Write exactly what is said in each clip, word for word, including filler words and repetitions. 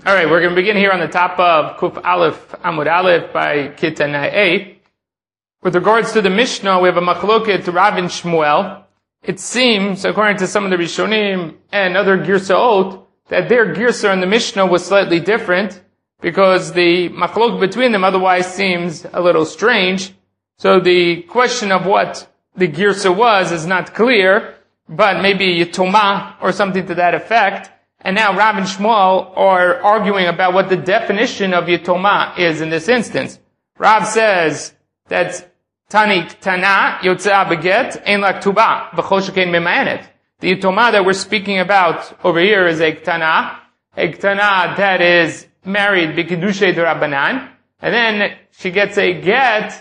All right, we're going to begin here on the top of Kuf Aleph Amud Aleph by Kitana A. With regards to the Mishnah, we have a machloket Rav and Shmuel. It seems, according to some of the Rishonim and other Girsaot, that their Girsa in the Mishnah was slightly different, because the machlok between them otherwise seems a little strange. So the question of what the Girsa was is not clear, but maybe Yitoma or something to that effect. And now Rav and Shmuel are arguing about what the definition of Yitoma is in this instance. Rav says that Tani Tana Yotzea Beget Ein La Ktuba B'chol Sheken Memayanet. The Yitoma that we're speaking about over here is a Ktana, a Ktana that is married B'Kedushay D'Rabbanan, and then she gets a get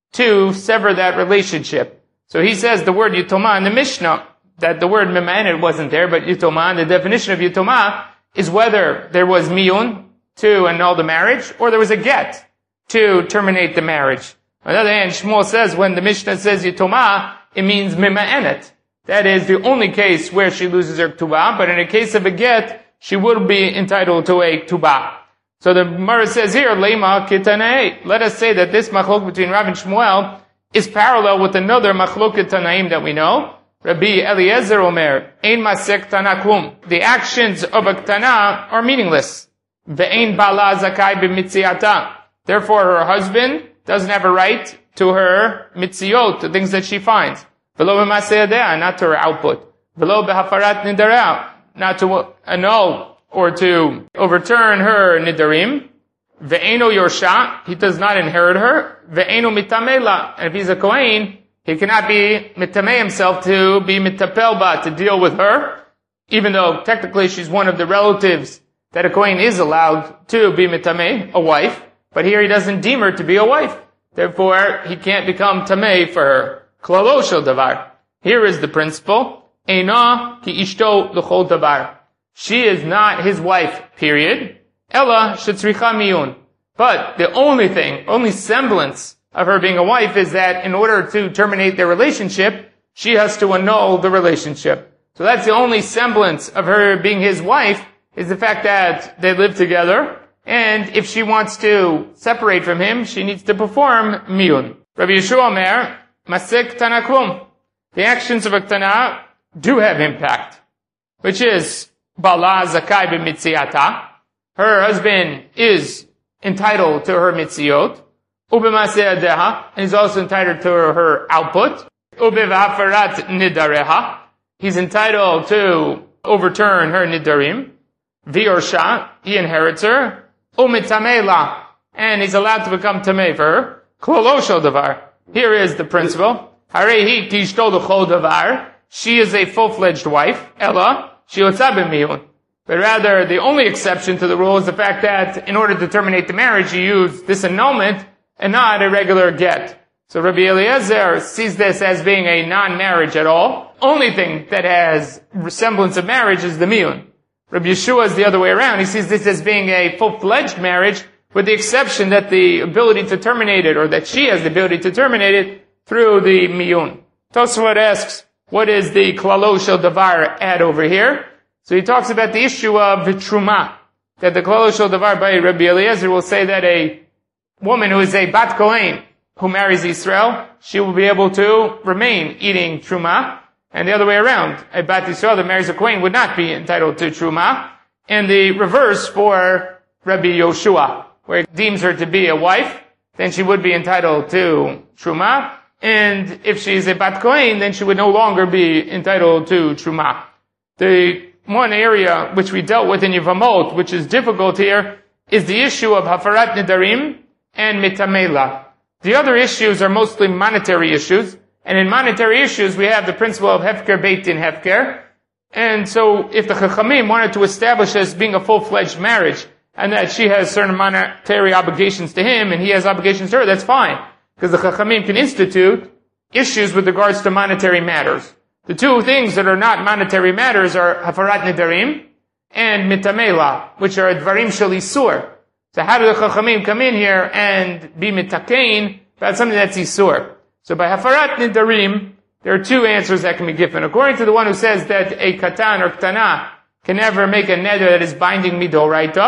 to sever that relationship. So he says the word Yitoma in the Mishnah, that the word Memayanet wasn't there, but Yitoma, and the definition of Yitoma is whether there was miyun to annul the marriage, or there was a get to terminate the marriage. On the other hand, Shmuel says when the Mishnah says Yitoma, it means Memayanet. That is the only case where she loses her Ktubah, but in a case of a get, she would be entitled to a Ktubah. So the Gemara says here, Lema Kitanei. Let us say that this machlok between Rav and Shmuel is parallel with another machloket Tanaim that we know. Rabbi Eliezer Omer, Ein Masek Tana Klum. The actions of a Ktana are meaningless. Ve'ein Bala Zakai b'mitziata. Therefore her husband doesn't have a right to her mitziot, the things that she finds. V'lo b'maseh yadea, not to her output. V'lo b'hafarat nidara, not to annul or to overturn her nidarim. Ve'eno yorsha, he does not inherit her. Ve'eno mitamela, and if he's a kohen, he cannot be mitameh himself to be mitapelba, to deal with her, even though technically she's one of the relatives that a kohen is allowed to be mitameh, a wife, but here he doesn't deem her to be a wife. Therefore, he can't become tameh for her. Klalo shel davar. Here is the principle. Eina ki ishto l'chol davar. She is not his wife, period. Ella shetzricha miyun. But the only thing, only semblance of her being a wife is that in order to terminate their relationship, she has to annul the relationship. So that's the only semblance of her being his wife, is the fact that they live together, and if she wants to separate from him, she needs to perform miyun. Rabbi Yeshua Omer, Masek Tana Klum. The actions of a Ktana do have impact, which is Bala Zakai b'mitziata. Her husband is entitled to her mitziot. Ubemaseh yadeha, and he's also entitled to her, her output. Ubevahafarat nidareha, he's entitled to overturn her nidarim. V'yorsha, he inherits her. Umitamela, and he's allowed to become tameh for her. Klolo shel davar. Here is the principle. Harehi kishto l'chol davar. She is a full-fledged wife. Ella, she yotza b'miyun. But rather, the only exception to the rule is the fact that in order to terminate the marriage, you use this annulment and not a regular get. So Rabbi Eliezer sees this as being a non-marriage at all. Only thing that has resemblance of marriage is the miyun. Rabbi Yeshua is the other way around. He sees this as being a full-fledged marriage, with the exception that the ability to terminate it, or that she has the ability to terminate it, through the miyun. Tosfot asks, what is the klalo shel davar add over here? So he talks about the issue of truma, that the klalo shel davar by Rabbi Eliezer will say that a woman who is a bat kohen who marries Israel, she will be able to remain eating truma, and the other way around, a bat Israel that marries a kohen would not be entitled to truma, and the reverse for Rabbi Yoshua, where it deems her to be a wife, then she would be entitled to truma, and if she's a bat kohen, then she would no longer be entitled to truma. The one area which we dealt with in Yevamot, which is difficult here, is the issue of hafarat nidarim and mitamela. The other issues are mostly monetary issues, and in monetary issues we have the principle of hefker beit din hefker, and so if the Chachamim wanted to establish as being a full-fledged marriage, and that she has certain monetary obligations to him, and he has obligations to her, that's fine, because the Chachamim can institute issues with regards to monetary matters. The two things that are not monetary matters are hafarat nidarim and mitamela, which are dvarim shel isur. So how do the Chachamim come in here and be mitakein about something that's isur? So by hafarat nidarim, there are two answers that can be given. According to the one who says that a katan or ktana can never make a neder that is binding midoraita,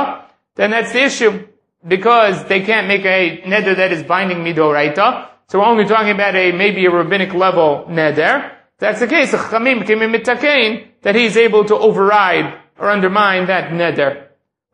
then that's the issue. Because they can't make a neder that is binding midoraita. So we're only talking about a, maybe a rabbinic level neder. If that's the case, the Chachamim came in mitakein, that he's able to override or undermine that neder.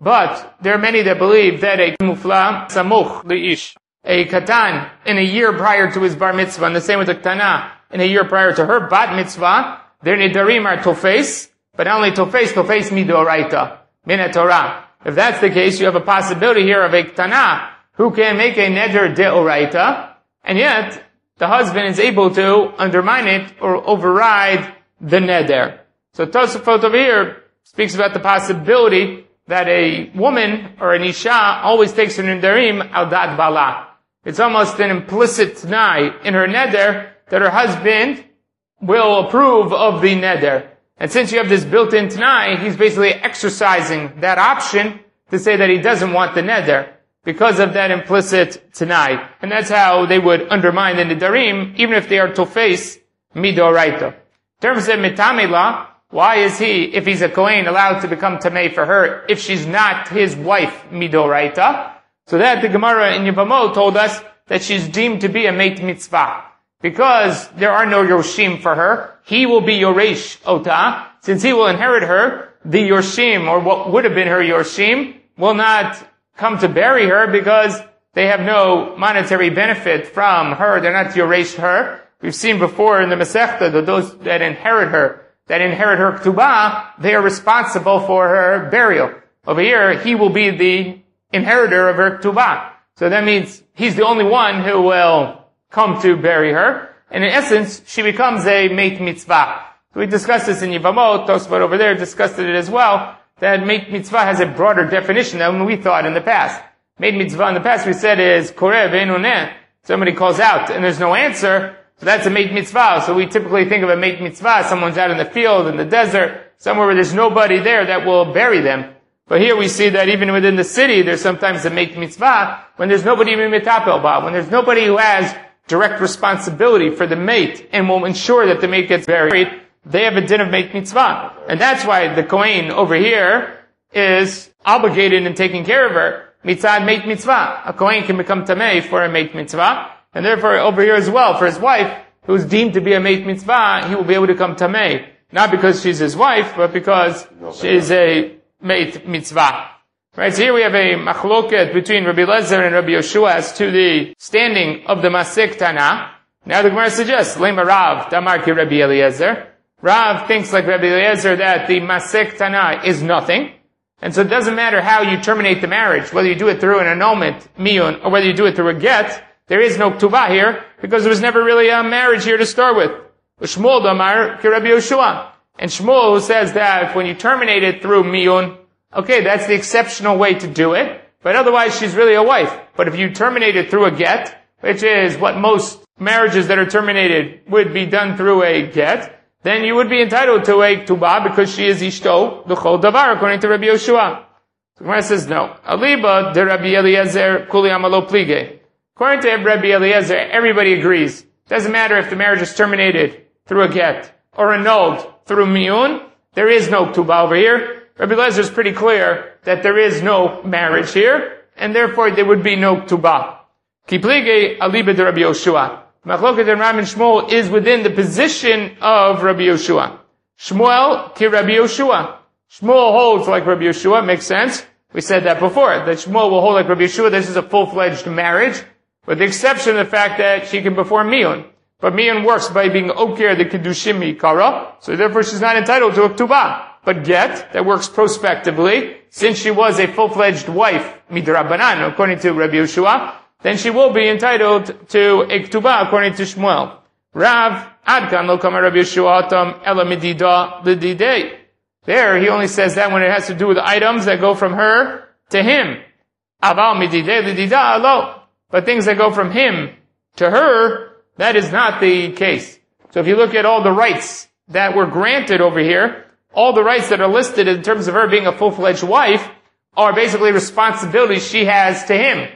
But there are many that believe that a mufla samuch li'ish, a katan in a year prior to his bar mitzvah, and the same with a ktana in a year prior to her bat mitzvah, their nedarim are tofes, but not only tofes, tofes midoraita, min Torah. If that's the case, you have a possibility here of a ktana who can make a neder deoraita, and yet the husband is able to undermine it or override the neder. So Tosafot over here speaks about the possibility that a woman or an isha always takes her nedarim al dat bala. It's almost an implicit t'nai in her neder that her husband will approve of the neder. And since you have this built-in t'nai, he's basically exercising that option to say that he doesn't want the neder because of that implicit t'nai. And that's how they would undermine the nedarim, even if they are tofes midoraita. In terms of mitamela, why is he, if he's a kohen, allowed to become tamei for her if she's not his wife midoraita? So that the Gemara in Yevamot told us that she's deemed to be a meit mitzvah. Because there are no Yoshim for her, he will be Yoresh Ota. Since he will inherit her, the Yoshim, or what would have been her Yoshim, will not come to bury her because they have no monetary benefit from her. They're not Yoresh her. We've seen before in the Masechta that those that inherit her, that inherit her Ktubah, they are responsible for her burial. Over here, he will be the inheritor of her Ktubah. So that means he's the only one who will come to bury her, and in essence, she becomes a meit mitzvah. So we discussed this in Yevamot, Tosfot over there discussed it as well, that meit mitzvah has a broader definition than we thought in the past. Meit mitzvah in the past we said is koreh ve'enuneh. Somebody calls out and there's no answer, so that's a meit mitzvah. So we typically think of a meit mitzvah, someone's out in the field, in the desert, somewhere where there's nobody there that will bury them. But here we see that even within the city, there's sometimes a meit mitzvah when there's nobody even mitapel ba, when there's nobody who has direct responsibility for the mate and will ensure that the mate gets buried, they have a din of meit mitzvah. And that's why the kohen over here is obligated in taking care of her. Mitzad meit mitzvah. A kohen can become tamei for a meit mitzvah. And therefore over here as well, for his wife, who's deemed to be a meit mitzvah, he will be able to become tamei. Not because she's his wife, but because she's a meit mitzvah. Right, so here we have a machloket between Rabbi Eliezer and Rabbi Yoshua as to the standing of the Masik Tana. Now the Gemara suggests, Lema Rav, Tamar ki Rabbi Eliezer. Rav thinks like Rabbi Eliezer that the Masik Tana is nothing. And so it doesn't matter how you terminate the marriage, whether you do it through an annulment, miyun, or whether you do it through a get, there is no ktuvah here, because there was never really a marriage here to start with. Shmuel Tamar ki Rabbi Yoshua. And Shmuel says that when you terminate it through miyun, okay, that's the exceptional way to do it, but otherwise she's really a wife. But if you terminate it through a get, which is what most marriages that are terminated would be done through a get, then you would be entitled to a ktubah because she is ishto, the chol davar, according to Rabbi Yoshua. So Gemara says no. Aliba de Rabbi Eliezer kuli amalo plige. According to Rabbi Eliezer, everybody agrees. Doesn't matter if the marriage is terminated through a get or annulled through miyun, there is no ktubah over here. Rabbi Eliezer is pretty clear that there is no marriage here, and therefore there would be no ktubah. Kiplige aliba de Rabbi Yoshua. Machloket and Ram and Shmuel is within the position of Rabbi Yoshua. Shmuel ki Rabbi Yoshua. Shmuel holds like Rabbi Yoshua, makes sense. We said that before, that Shmuel will hold like Rabbi Yoshua. This is a full-fledged marriage, with the exception of the fact that she can perform miyun. But miyun works by being okir the kedushim mikara, so therefore she's not entitled to a ktubah. But get, that works prospectively, since she was a full-fledged wife, midrabanan, according to Rabbi Yoshua, then she will be entitled to a ktubah, according to Shmuel. Rav, adkan lo kama Rabbi Yoshua hatam ela midida lididei. There, he only says that when it has to do with items that go from her to him. Aval mididei lidida alo. But things that go from him to her, that is not the case. So if you look at all the rights that were granted over here, all the rights that are listed in terms of her being a full-fledged wife are basically responsibilities she has to him,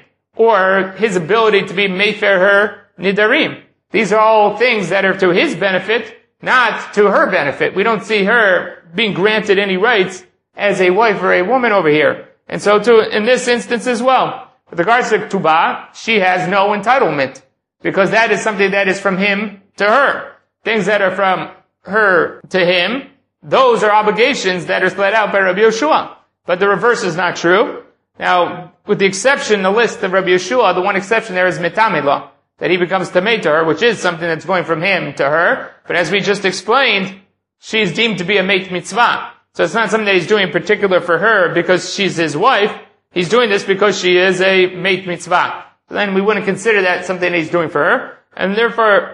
or his ability to be mayfair her nidarim. These are all things that are to his benefit, not to her benefit. We don't see her being granted any rights as a wife or a woman over here. And so too, in this instance as well, with regards to Ketubah, she has no entitlement, because that is something that is from him to her. Things that are from her to him, those are obligations that are spelled out by Rabbi Yehoshua. But the reverse is not true. Now, with the exception, the list of Rabbi Yehoshua, the one exception there is Metamela, that he becomes Tamei to her, which is something that's going from him to her. But as we just explained, she's deemed to be a Meit Mitzvah. So it's not something that he's doing in particular for her because she's his wife. He's doing this because she is a Meit Mitzvah. So then we wouldn't consider that something that he's doing for her. And therefore,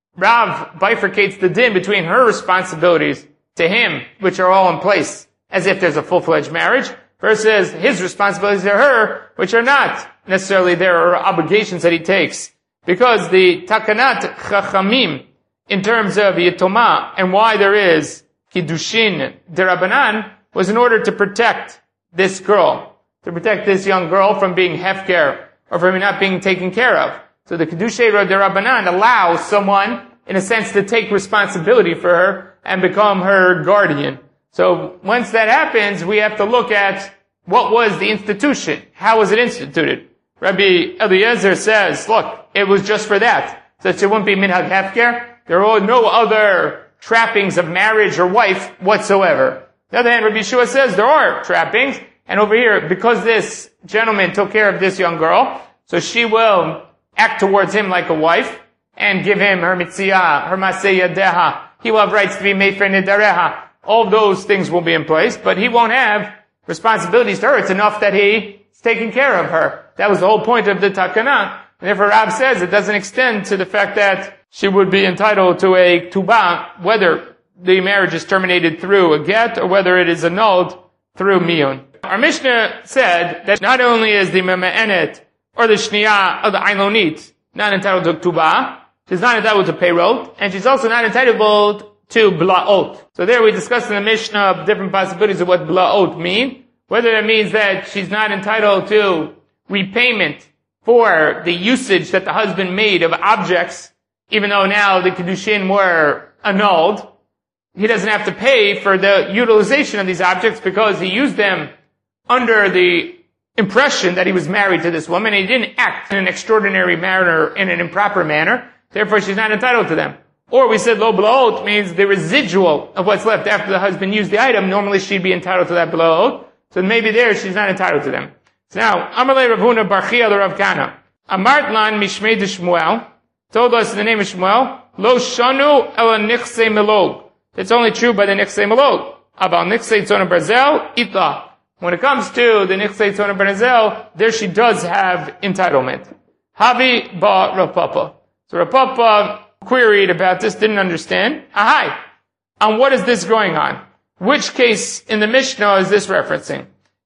Rav bifurcates the din between her responsibilities to him, which are all in place, as if there's a full-fledged marriage, versus his responsibilities to her, which are not necessarily there, or obligations that he takes. Because the Takanat Chachamim, in terms of Yetomah, and why there is Kiddushin Derabanan, was in order to protect this girl, to protect this young girl from being hefker, or from not being taken care of. So the Kiddushin Derabanan allows someone, in a sense, to take responsibility for her and become her guardian. So once that happens, we have to look at what was the institution. How was it instituted? Rabbi Eliezer says, look, it was just for that. So it wouldn't be minhag hefker. There are no other trappings of marriage or wife whatsoever. On the other hand, Rabbi Yeshua says there are trappings. And over here, because this gentleman took care of this young girl, so she will act towards him like a wife and give him her mitziyah, her maseh yadeha. He will have rights to be mefer nedareha. All of those things will be in place, but he won't have responsibilities to her. It's enough that he is taking care of her. That was the whole point of the takana. And therefore Rab says it doesn't extend to the fact that she would be entitled to a ketubah, whether the marriage is terminated through a get or whether it is annulled through miyun. Our Mishnah said that not only is the mema'enet or the shniyah of the ailonit not entitled to ketubah, she's not entitled to payroll, and she's also not entitled to bla'ot. So there we discussed in the Mishnah different possibilities of what bla'ot mean. Whether that means that she's not entitled to repayment for the usage that the husband made of objects, even though now the Kiddushin were annulled. He doesn't have to pay for the utilization of these objects because he used them under the impression that he was married to this woman, and he didn't act in an extraordinary manner, in an improper manner. Therefore, she's not entitled to them. Or we said lo bla'ot means the residual of what's left after the husband used the item. Normally she'd be entitled to that bla'ot. So maybe there she's not entitled to them. So now, Amalei Rav Huna Bar Chia Rav Kana. Amart lan mishmei de Shmuel told us in the name of Shmuel, lo shanu ela nichsei melog. It's only true by the nichsei melog. Abal nichsei tzona barzel itla. When it comes to the nichsei tzona barzel, there she does have entitlement. Havi ba Rav Papa. So Rav Papa queried about this, didn't understand. Ahai. On what is this going on? Which case in the Mishnah is this referencing?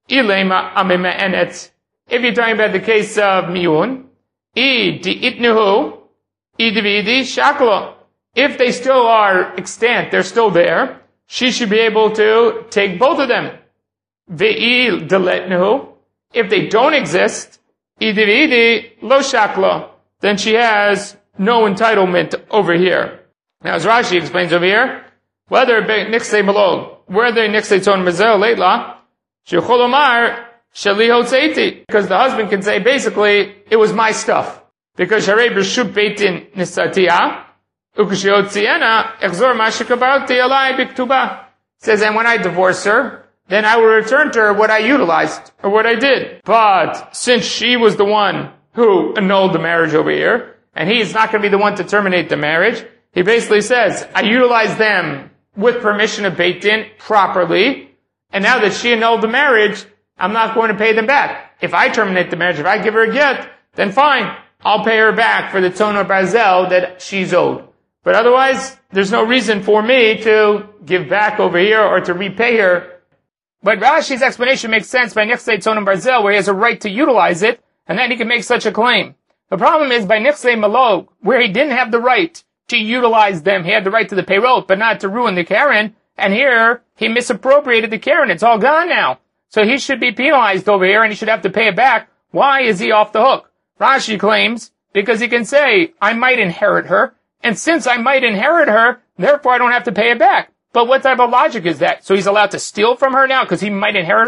Ilema amema enet. If you're talking about the case of miyun, I di itnuhu, I dividi shaklo. If they still are extant, they're still there, she should be able to take both of them. Ve'il deletnuhu. If they don't exist, I dividi lo shaklo. Then she has no entitlement over here. Now, as Rashi explains over here, whether nichsei malog, whether nichsei tzon mazel leitla, shechol omar sheli hotzeiti, because the husband can say basically it was my stuff, because sharei b'rshut beitin nisatia ukshiyotziena exor ma shekabalti alai b'ktubah. Says, and when I divorce her, then I will return to her what I utilized or what I did. But since she was the one who annulled the marriage over here, and he is not going to be the one to terminate the marriage, he basically says, I utilized them with permission of Beit Din properly, and now that she annulled the marriage, I'm not going to pay them back. If I terminate the marriage, if I give her a get, then fine, I'll pay her back for the tzona barzel that she's owed. But otherwise, there's no reason for me to give back over here or to repay her. But Rashi's explanation makes sense by nichsei tzona barzel, where he has a right to utilize it, and then he can make such a claim. The problem is by nichsei malog, where he didn't have the right to utilize them. He had the right to the payroll, but not to ruin the Karen. And here, he misappropriated the Karen. It's all gone now. So he should be penalized over here, and he should have to pay it back. Why is he off the hook? Rashi claims, because he can say, I might inherit her, and since I might inherit her, therefore I don't have to pay it back. But what type of logic is that? So he's allowed to steal from her now because he might inherit her?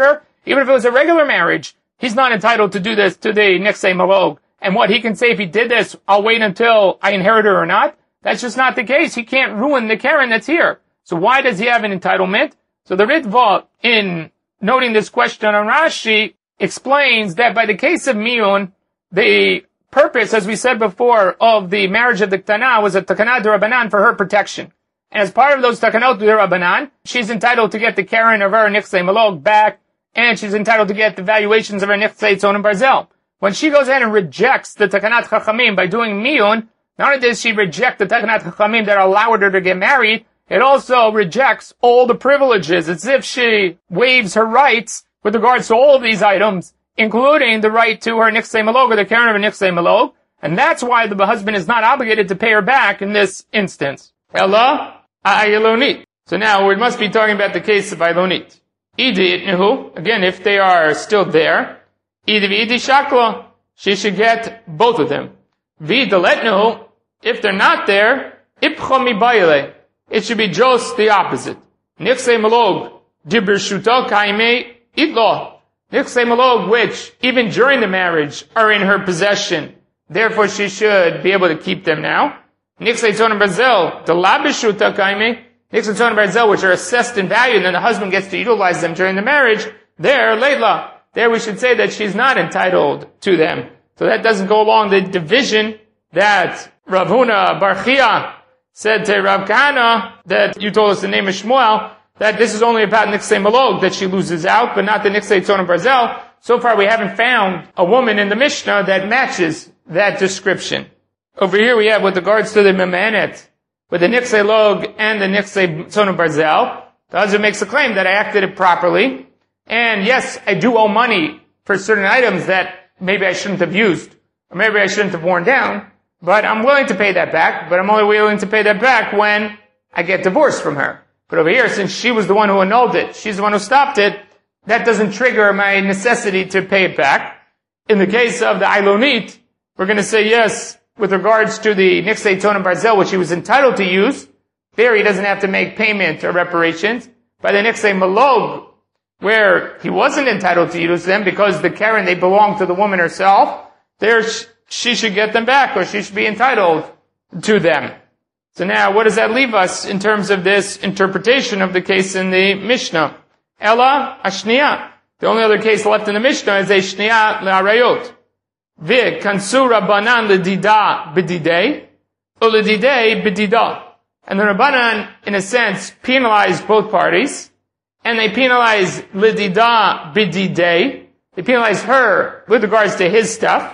Even if it was a regular marriage, he's not entitled to do this to the Nichsei Malog. And what he can say, if he did this, I'll wait until I inherit her or not. That's just not the case. He can't ruin the Karen that's here. So why does he have an entitlement? So the Ritva, in noting this question on Rashi, explains that by the case of Miyun, the purpose, as we said before, of the marriage of the Ktana was a Takanah D'Rabbanan for her protection. And as part of those Takanot D'Rabbanan, she's entitled to get the Karen of her Nichsei Malog back, and she's entitled to get the valuations of her Nichsei Tzon and Barzel. When she goes ahead and rejects the Takanat Chachamim by doing Miyun, not only does she reject the Takanat Chachamim that allowed her to get married, it also rejects all the privileges. It's as if she waives her rights with regards to all of these items, including the right to her Nichsei Malog or the Karen of her Nichsei Malog. And that's why the husband is not obligated to pay her back in this instance. Ella Ayilonit. So now we must be talking about the case of Ayilonit. Idi Itnihu, again, if they are still there, Idi V'idi Shakla, she should get both of them. V'Idaletnihu, if they're not there, Ipcha Mibayele, it should be just the opposite. Nichsei Malog, Dibir Shuta Kaime Itlo. Nichsei Malog, which, even during the marriage, are in her possession. Therefore, she should be able to keep them now. Nichsei Tzon and Barzel, the Labishuta Kaime, Nichsei Tzon and Barzel, which are assessed in value, and then the husband gets to utilize them during the marriage, there, Leila, there we should say that she's not entitled to them. So that doesn't go along the division that Rav Huna Bar Chia said to Rav Kahana, that you told us the name of Shmuel, that this is only about Nichsei Malog, that she loses out, but not the Nichsei Tzon and Barzel. So far we haven't found a woman in the Mishnah that matches that description. Over here we have, with regards to the Memanet, with the Nichsei Log and the Nichsei Tzon and Barzel, the husband makes a claim that I acted it properly, and yes, I do owe money for certain items that maybe I shouldn't have used, or maybe I shouldn't have worn down, but I'm willing to pay that back, but I'm only willing to pay that back when I get divorced from her. But over here, since she was the one who annulled it, she's the one who stopped it, that doesn't trigger my necessity to pay it back. In the case of the Ayilonit, we're going to say yes, with regards to the Nichsei Tzon and Barzel, which he was entitled to use, there he doesn't have to make payment or reparations. By the Nichsei Malog, where he wasn't entitled to use them because the Karen, they belong to the woman herself, there she should get them back, or she should be entitled to them. So now, what does that leave us in terms of this interpretation of the case in the Mishnah? Ella Ashniya. The only other case left in the Mishnah is a Shniya Le'arayot. V'kansu Rabbanan L'dida B'didei, or L'didei B'dida. And the Rabbanan, in a sense, penalized both parties, and they penalize L'dida B'didei. They penalize her with regards to his stuff,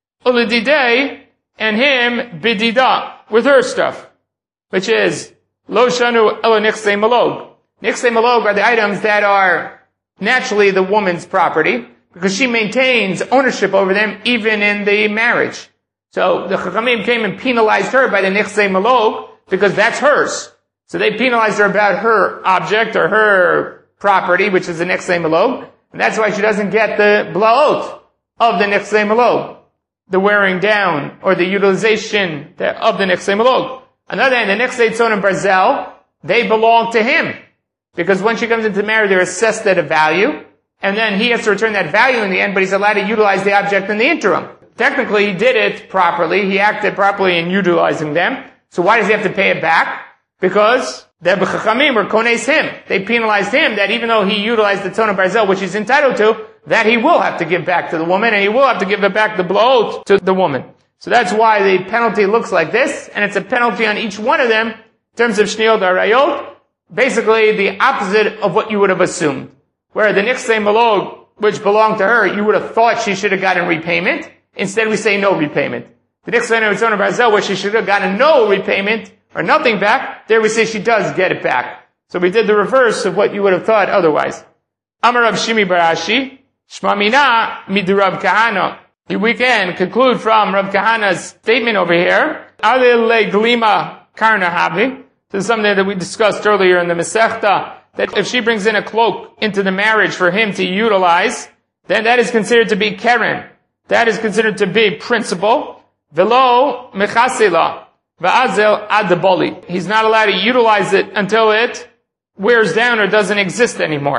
Ulididei, and him Bidida, with her stuff, which is Lo Shanu Elo Nichsei Malog. Nichsei Malog are the items that are naturally the woman's property, because she maintains ownership over them even in the marriage. So the Chachamim came and penalized her by the Nichsei Malog, because that's hers. So they penalized her about her object or her property, which is the Nichsei Malog, and that's why she doesn't get the blaot of the Nichsei Malog, the wearing down or the utilization of the Nichsei Malog. On the other hand, the Nichsei Tzon and Barzel, they belong to him, because when she comes into marriage, they're assessed at a value, and then he has to return that value in the end, but he's allowed to utilize the object in the interim. Technically, he did it properly. He acted properly in utilizing them. So why does he have to pay it back? Because the Chachamim were kones him. They penalized him that even though he utilized the Tzon and Barzel, which he's entitled to, that he will have to give back to the woman, and he will have to give it back the blaot to the woman. So that's why the penalty looks like this, and it's a penalty on each one of them, in terms of Shniyot Arayot, basically the opposite of what you would have assumed. Where the Nichsei Malog, which belonged to her, you would have thought she should have gotten repayment. Instead we say no repayment. The Nichsei Tzon and Barzel, where she should have gotten no repayment, or nothing back, there we say she does get it back. So we did the reverse of what you would have thought otherwise. Amar Rav Shimi Barashi, Shma Mina Midu Rav Kahana. We can conclude from Rav Kahana's statement over here, Ale Le Glima Karna Havi. This is something that we discussed earlier in the Masechta, that if she brings in a cloak into the marriage for him to utilize, then that is considered to be Keren. That is considered to be principal. Velo Mechasela. Va'azel Adaboli. He's not allowed to utilize it until it wears down or doesn't exist anymore.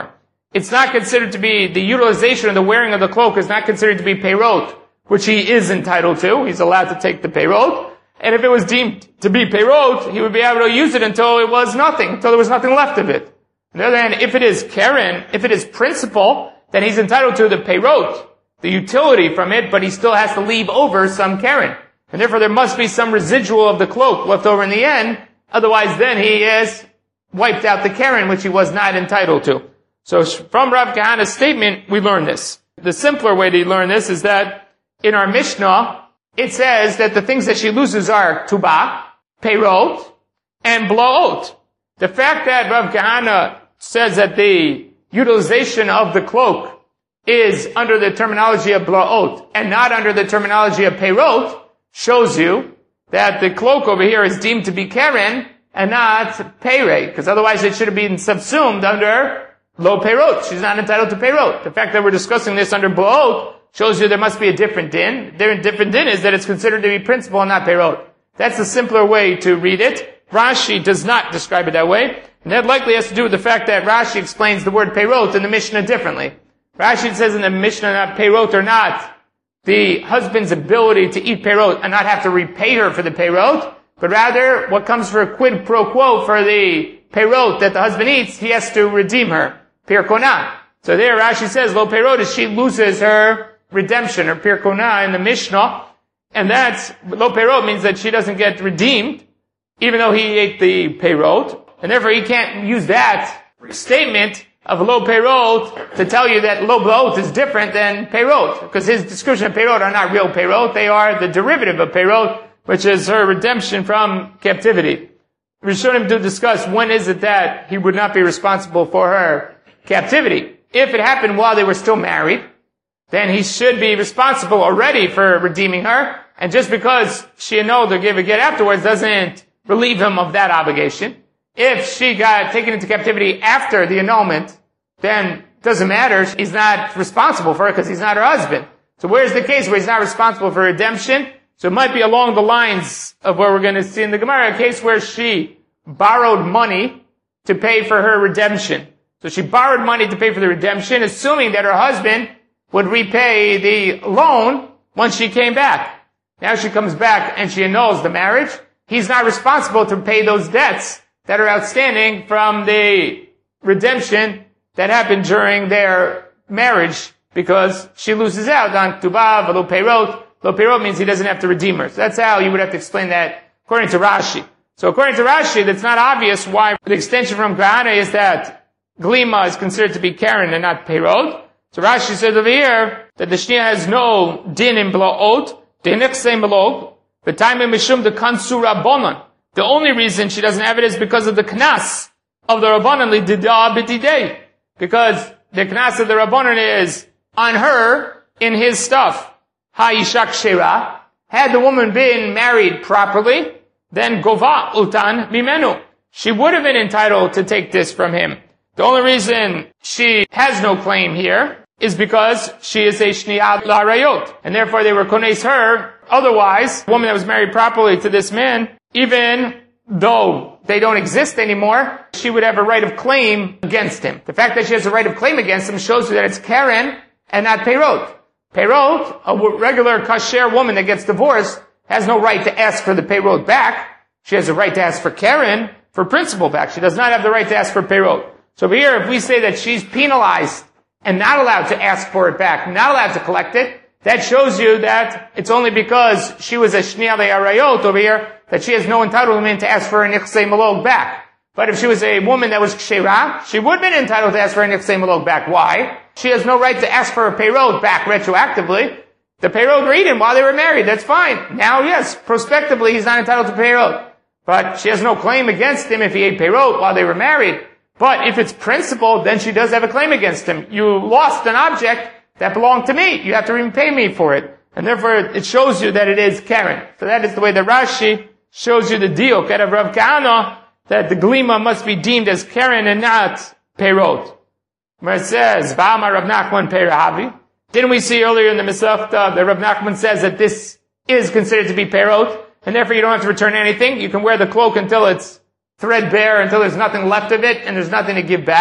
it's not considered to be, the utilization of the wearing of the cloak is not considered to be peirot, which he is entitled to. He's allowed to take the peirot. And if it was deemed to be peirot, he would be able to use it until it was nothing, until there was nothing left of it. On the other hand, if it is keren, if it is principal, then he's entitled to the peirot, the utility from it, but he still has to leave over some keren. And therefore there must be some residual of the cloak left over in the end, otherwise then he is wiped out the keren, which he was not entitled to. So from Rav Kahana's statement, we learn this. The simpler way to learn this is that in our Mishnah, it says that the things that she loses are tubah, peirot, and blaot. The fact that Rav Kahana says that the utilization of the cloak is under the terminology of blaot and not under the terminology of peirot shows you that the cloak over here is deemed to be keren and not peirei, because otherwise it should have been subsumed under lo peirot. She's not entitled to peirot. The fact that we're discussing this under blaot shows you there must be a different din. The different din is that it's considered to be principal and not peirot. That's the simpler way to read it. Rashi does not describe it that way. And that likely has to do with the fact that Rashi explains the word peirot in the Mishnah differently. Rashi says in the Mishnah that peirot or not, the husband's ability to eat peirot and not have to repay her for the peirot, but rather what comes for a quid pro quo for the peirot that the husband eats, he has to redeem her. Pir konah. So there Rashi says, lo peirot is she loses her redemption, or pir konah in the Mishnah, and that's, lo peirot means that she doesn't get redeemed, even though he ate the peirot, and therefore he can't use that statement of lo peirot to tell you that lo blaot is different than peirot, because his description of peirot are not real peirot, they are the derivative of peirot, which is her redemption from captivity. Rishonim do discuss when is it that he would not be responsible for her captivity. If it happened while they were still married, then he should be responsible already for redeeming her, and just because she annulled or gave a get afterwards doesn't relieve him of that obligation. If she got taken into captivity after the annulment, then it doesn't matter. He's not responsible for her because he's not her husband. So where's the case where he's not responsible for redemption? So it might be along the lines of what we're going to see in the Gemara, a case where she borrowed money to pay for her redemption. So she borrowed money to pay for the redemption, assuming that her husband would repay the loan once she came back. Now she comes back and she annuls the marriage. He's not responsible to pay those debts that are outstanding from the redemption that happened during their marriage, because she loses out on tubah, lo peirot. Lo peirot means he doesn't have to redeem her. So that's how you would have to explain that according to Rashi. So according to Rashi, that's not obvious why the extension from Kahana is that glima is considered to be keren and not peirot. So Rashi says over here that the shnia has no din in blaot, denichse melog, the time in mishum the kansu rabbonon. The only reason she doesn't have it is because of the knas of the rabbonon lidida b'tidei, because the knas of the rabbonon is on her in his stuff. Ha'ishak shera. Had the woman been married properly, then gova utan mimenu. She would have been entitled to take this from him. The only reason she has no claim here is because she is a shniya la'arayot, and therefore they were kones her. Otherwise, a woman that was married properly to this man, even though they don't exist anymore, she would have a right of claim against him. The fact that she has a right of claim against him shows you that it's keren and not peirot. Peirot, a regular kasher woman that gets divorced, has no right to ask for the peirot back. She has a right to ask for keren, for principal back. She does not have the right to ask for peirot. So over here, if we say that she's penalized and not allowed to ask for it back, not allowed to collect it, that shows you that it's only because she was a shniya le'arayot over here that she has no entitlement to ask for a nichsei malog back. But if she was a woman that was kshera, she would have been entitled to ask for a nichsei malog back. Why? She has no right to ask for a peirot back retroactively. The peirot were eaten while they were married. That's fine. Now, yes, prospectively, he's not entitled to peirot. But she has no claim against him if he ate peirot while they were married. But if it's principal, then she does have a claim against him. You lost an object that belonged to me. You have to repay me for it. And therefore, it shows you that it is keren. So that is the way that Rashi shows you the deal. Out of Rav Kahana, that the glima must be deemed as keren and not peirot. Where it says, Ba'amar Rav Nachman peirahavi. Didn't we see earlier in the Masechta that Rav Nachman says that this is considered to be peirot, and therefore you don't have to return anything. You can wear the cloak until it's threadbare, until there's nothing left of it, and there's nothing to give back.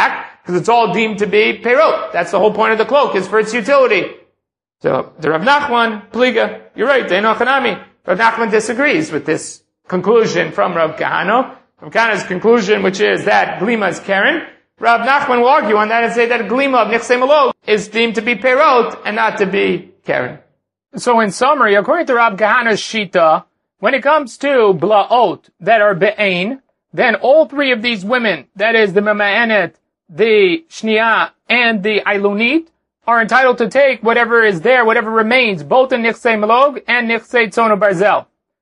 Because it's all deemed to be peirot. That's the whole point of the cloak, is for its utility. So, the Rav Nachman, Pliga, you're right, Deino Chanami. Rav Nachman disagrees with this conclusion from Rav Kahana. Rav Kahana's conclusion, which is that Glima is Karen. Rav Nachman will argue on that and say that Glima of Nichsei Malog is deemed to be peirot and not to be Karen. So in summary, according to Rav Kahana's Shita, when it comes to Blaot that are Be'ain, then all three of these women, that is the Mema'anet, the Shniya, and the Ailunit, are entitled to take whatever is there, whatever remains, both in Nichsei Malog and Nichsei Tzono Barzel.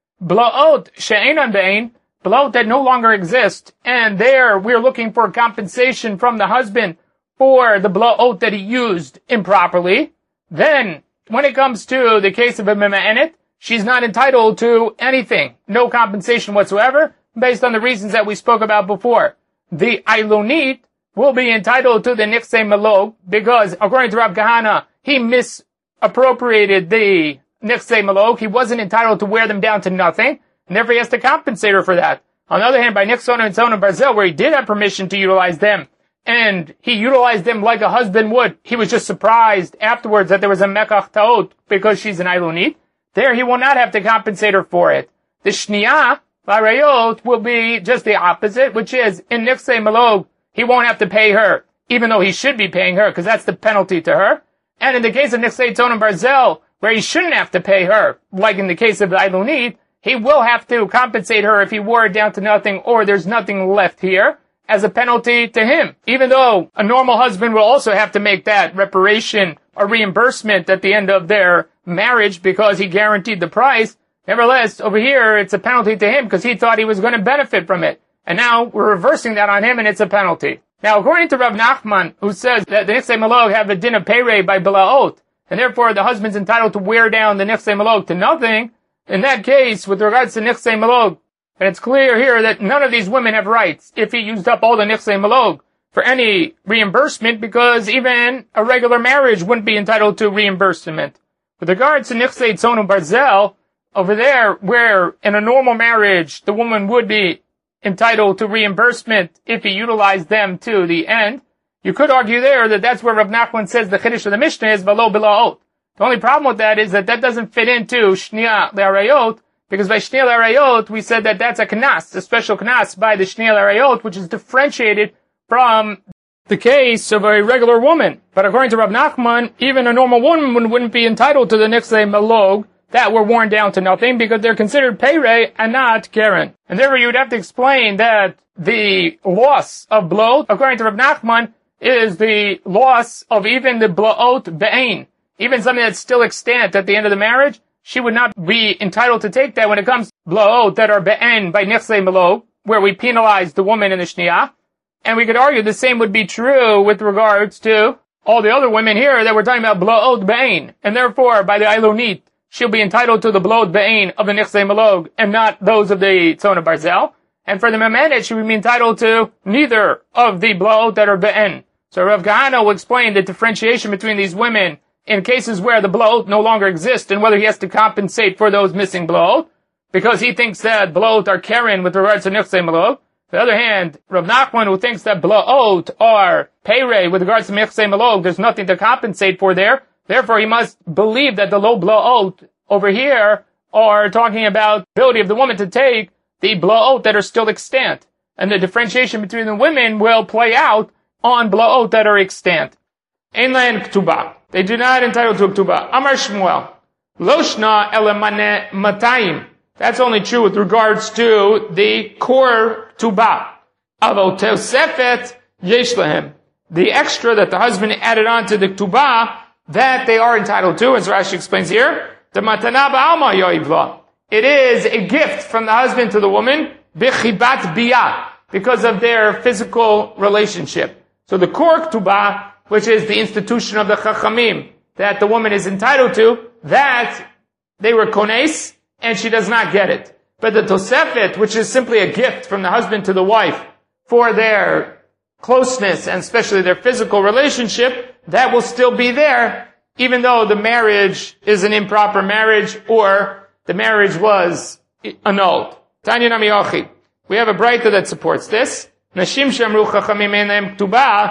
Blaot she'enan be'ein, blaot that no longer exist, and there we're looking for compensation from the husband for the blaot that he used improperly. Then, when it comes to the case of a mema'anet, she's not entitled to anything, no compensation whatsoever, based on the reasons that we spoke about before. The Ailunit will be entitled to the Nichsei Malog, because according to Rav Kahana, he misappropriated the Nichsei Malog. He wasn't entitled to wear them down to nothing, and therefore he has to compensate her for that. On the other hand, by Nichsei and Tzono Barzel, where he did have permission to utilize them, and he utilized them like a husband would, he was just surprised afterwards that there was a Mekach Ta'ot, because she's an Ailunit. There he will not have to compensate her for it. The Shniya, Varayot, will be just the opposite, which is, in Nichsei Malog, he won't have to pay her, even though he should be paying her, because that's the penalty to her. And in the case of Nichsei Tzono Barzel, where he shouldn't have to pay her, like in the case of the Ailunit, he will have to compensate her if he wore it down to nothing, or there's nothing left here, as a penalty to him. Even though a normal husband will also have to make that reparation or reimbursement at the end of their marriage because he guaranteed the price, nevertheless, over here, it's a penalty to him because he thought he was going to benefit from it. And now we're reversing that on him, and it's a penalty. Now, according to Rav Nachman, who says that the Nichsei Malog have a din of peirei by Belaot, and therefore the husband's entitled to wear down the Nichsei Malog to nothing, in that case, with regards to Nichsei Malog, and it's clear here that none of these women have rights if he used up all the Nichsei Malog for any reimbursement, because even a regular marriage wouldn't be entitled to reimbursement. With regards to Nichsei Tzono Barzel, over there, where in a normal marriage the woman would be entitled to reimbursement if he utilized them to the end, you could argue there that that's where Rav Nachman says the Chiddush of the Mishnah is Velo Belaot. The only problem with that is that that doesn't fit into Shniya Le'arayot, because by Shniya Le'arayot we said that that's a knas, a special knas by the Shniya Le'arayot, which is differentiated from the case of a regular woman. But according to Rav Nachman, even a normal woman wouldn't be entitled to the Nichsei Malog that were worn down to nothing, because they're considered peirei and not keren. And therefore you would have to explain that the loss of blaot, according to Rav Nachman, is the loss of even the blaot be'ain. Even something that's still extant at the end of the marriage, she would not be entitled to take that when it comes to blaot that are be'ain by Nichsei Malog, where we penalize the woman in the Shniya. And we could argue the same would be true with regards to all the other women here that we're talking about blaot be'ain. And therefore, by the Ailunit, she'll be entitled to the blaot be'ain of the Nichsei Malog and not those of the Tzono Barzel. And for the Mema'anet, she would be entitled to neither of the blaot that are be'ain. So Rav Kahana will explain the differentiation between these women in cases where the blaot no longer exists and whether he has to compensate for those missing blaot, because he thinks that blaot are keren with regards to Nichsei Malog. On the other hand, Rav Nachman, who thinks that blaot are peirei with regards to Nichsei Malog, there's nothing to compensate for there. Therefore, he must believe that the low blaot over here are talking about the ability of the woman to take the blaot that are still extant. And the differentiation between the women will play out on blaot that are extant. Ein lahen ktubah. They do not entitle to a ktubah. Amar Shmuel. Lo shna ele maneh matayim. That's only true with regards to the core ktubah. Avo tosefet yesh lahem. The extra that the husband added on to the ktubah, that they are entitled to, as Rashi explains here, the matana ba'alma yoivla. It is a gift from the husband to the woman, bichibat biyah, because of their physical relationship. So the core ktubah, which is the institution of the chachamim, that the woman is entitled to, that they were kones, and she does not get it. But the tosefet, which is simply a gift from the husband to the wife for their closeness and especially their physical relationship, that will still be there, even though the marriage is an improper marriage or the marriage was annulled. Tanya Nami Yochi. We have a braita that supports this. Nashim shamru chachamim ein lahem ktubah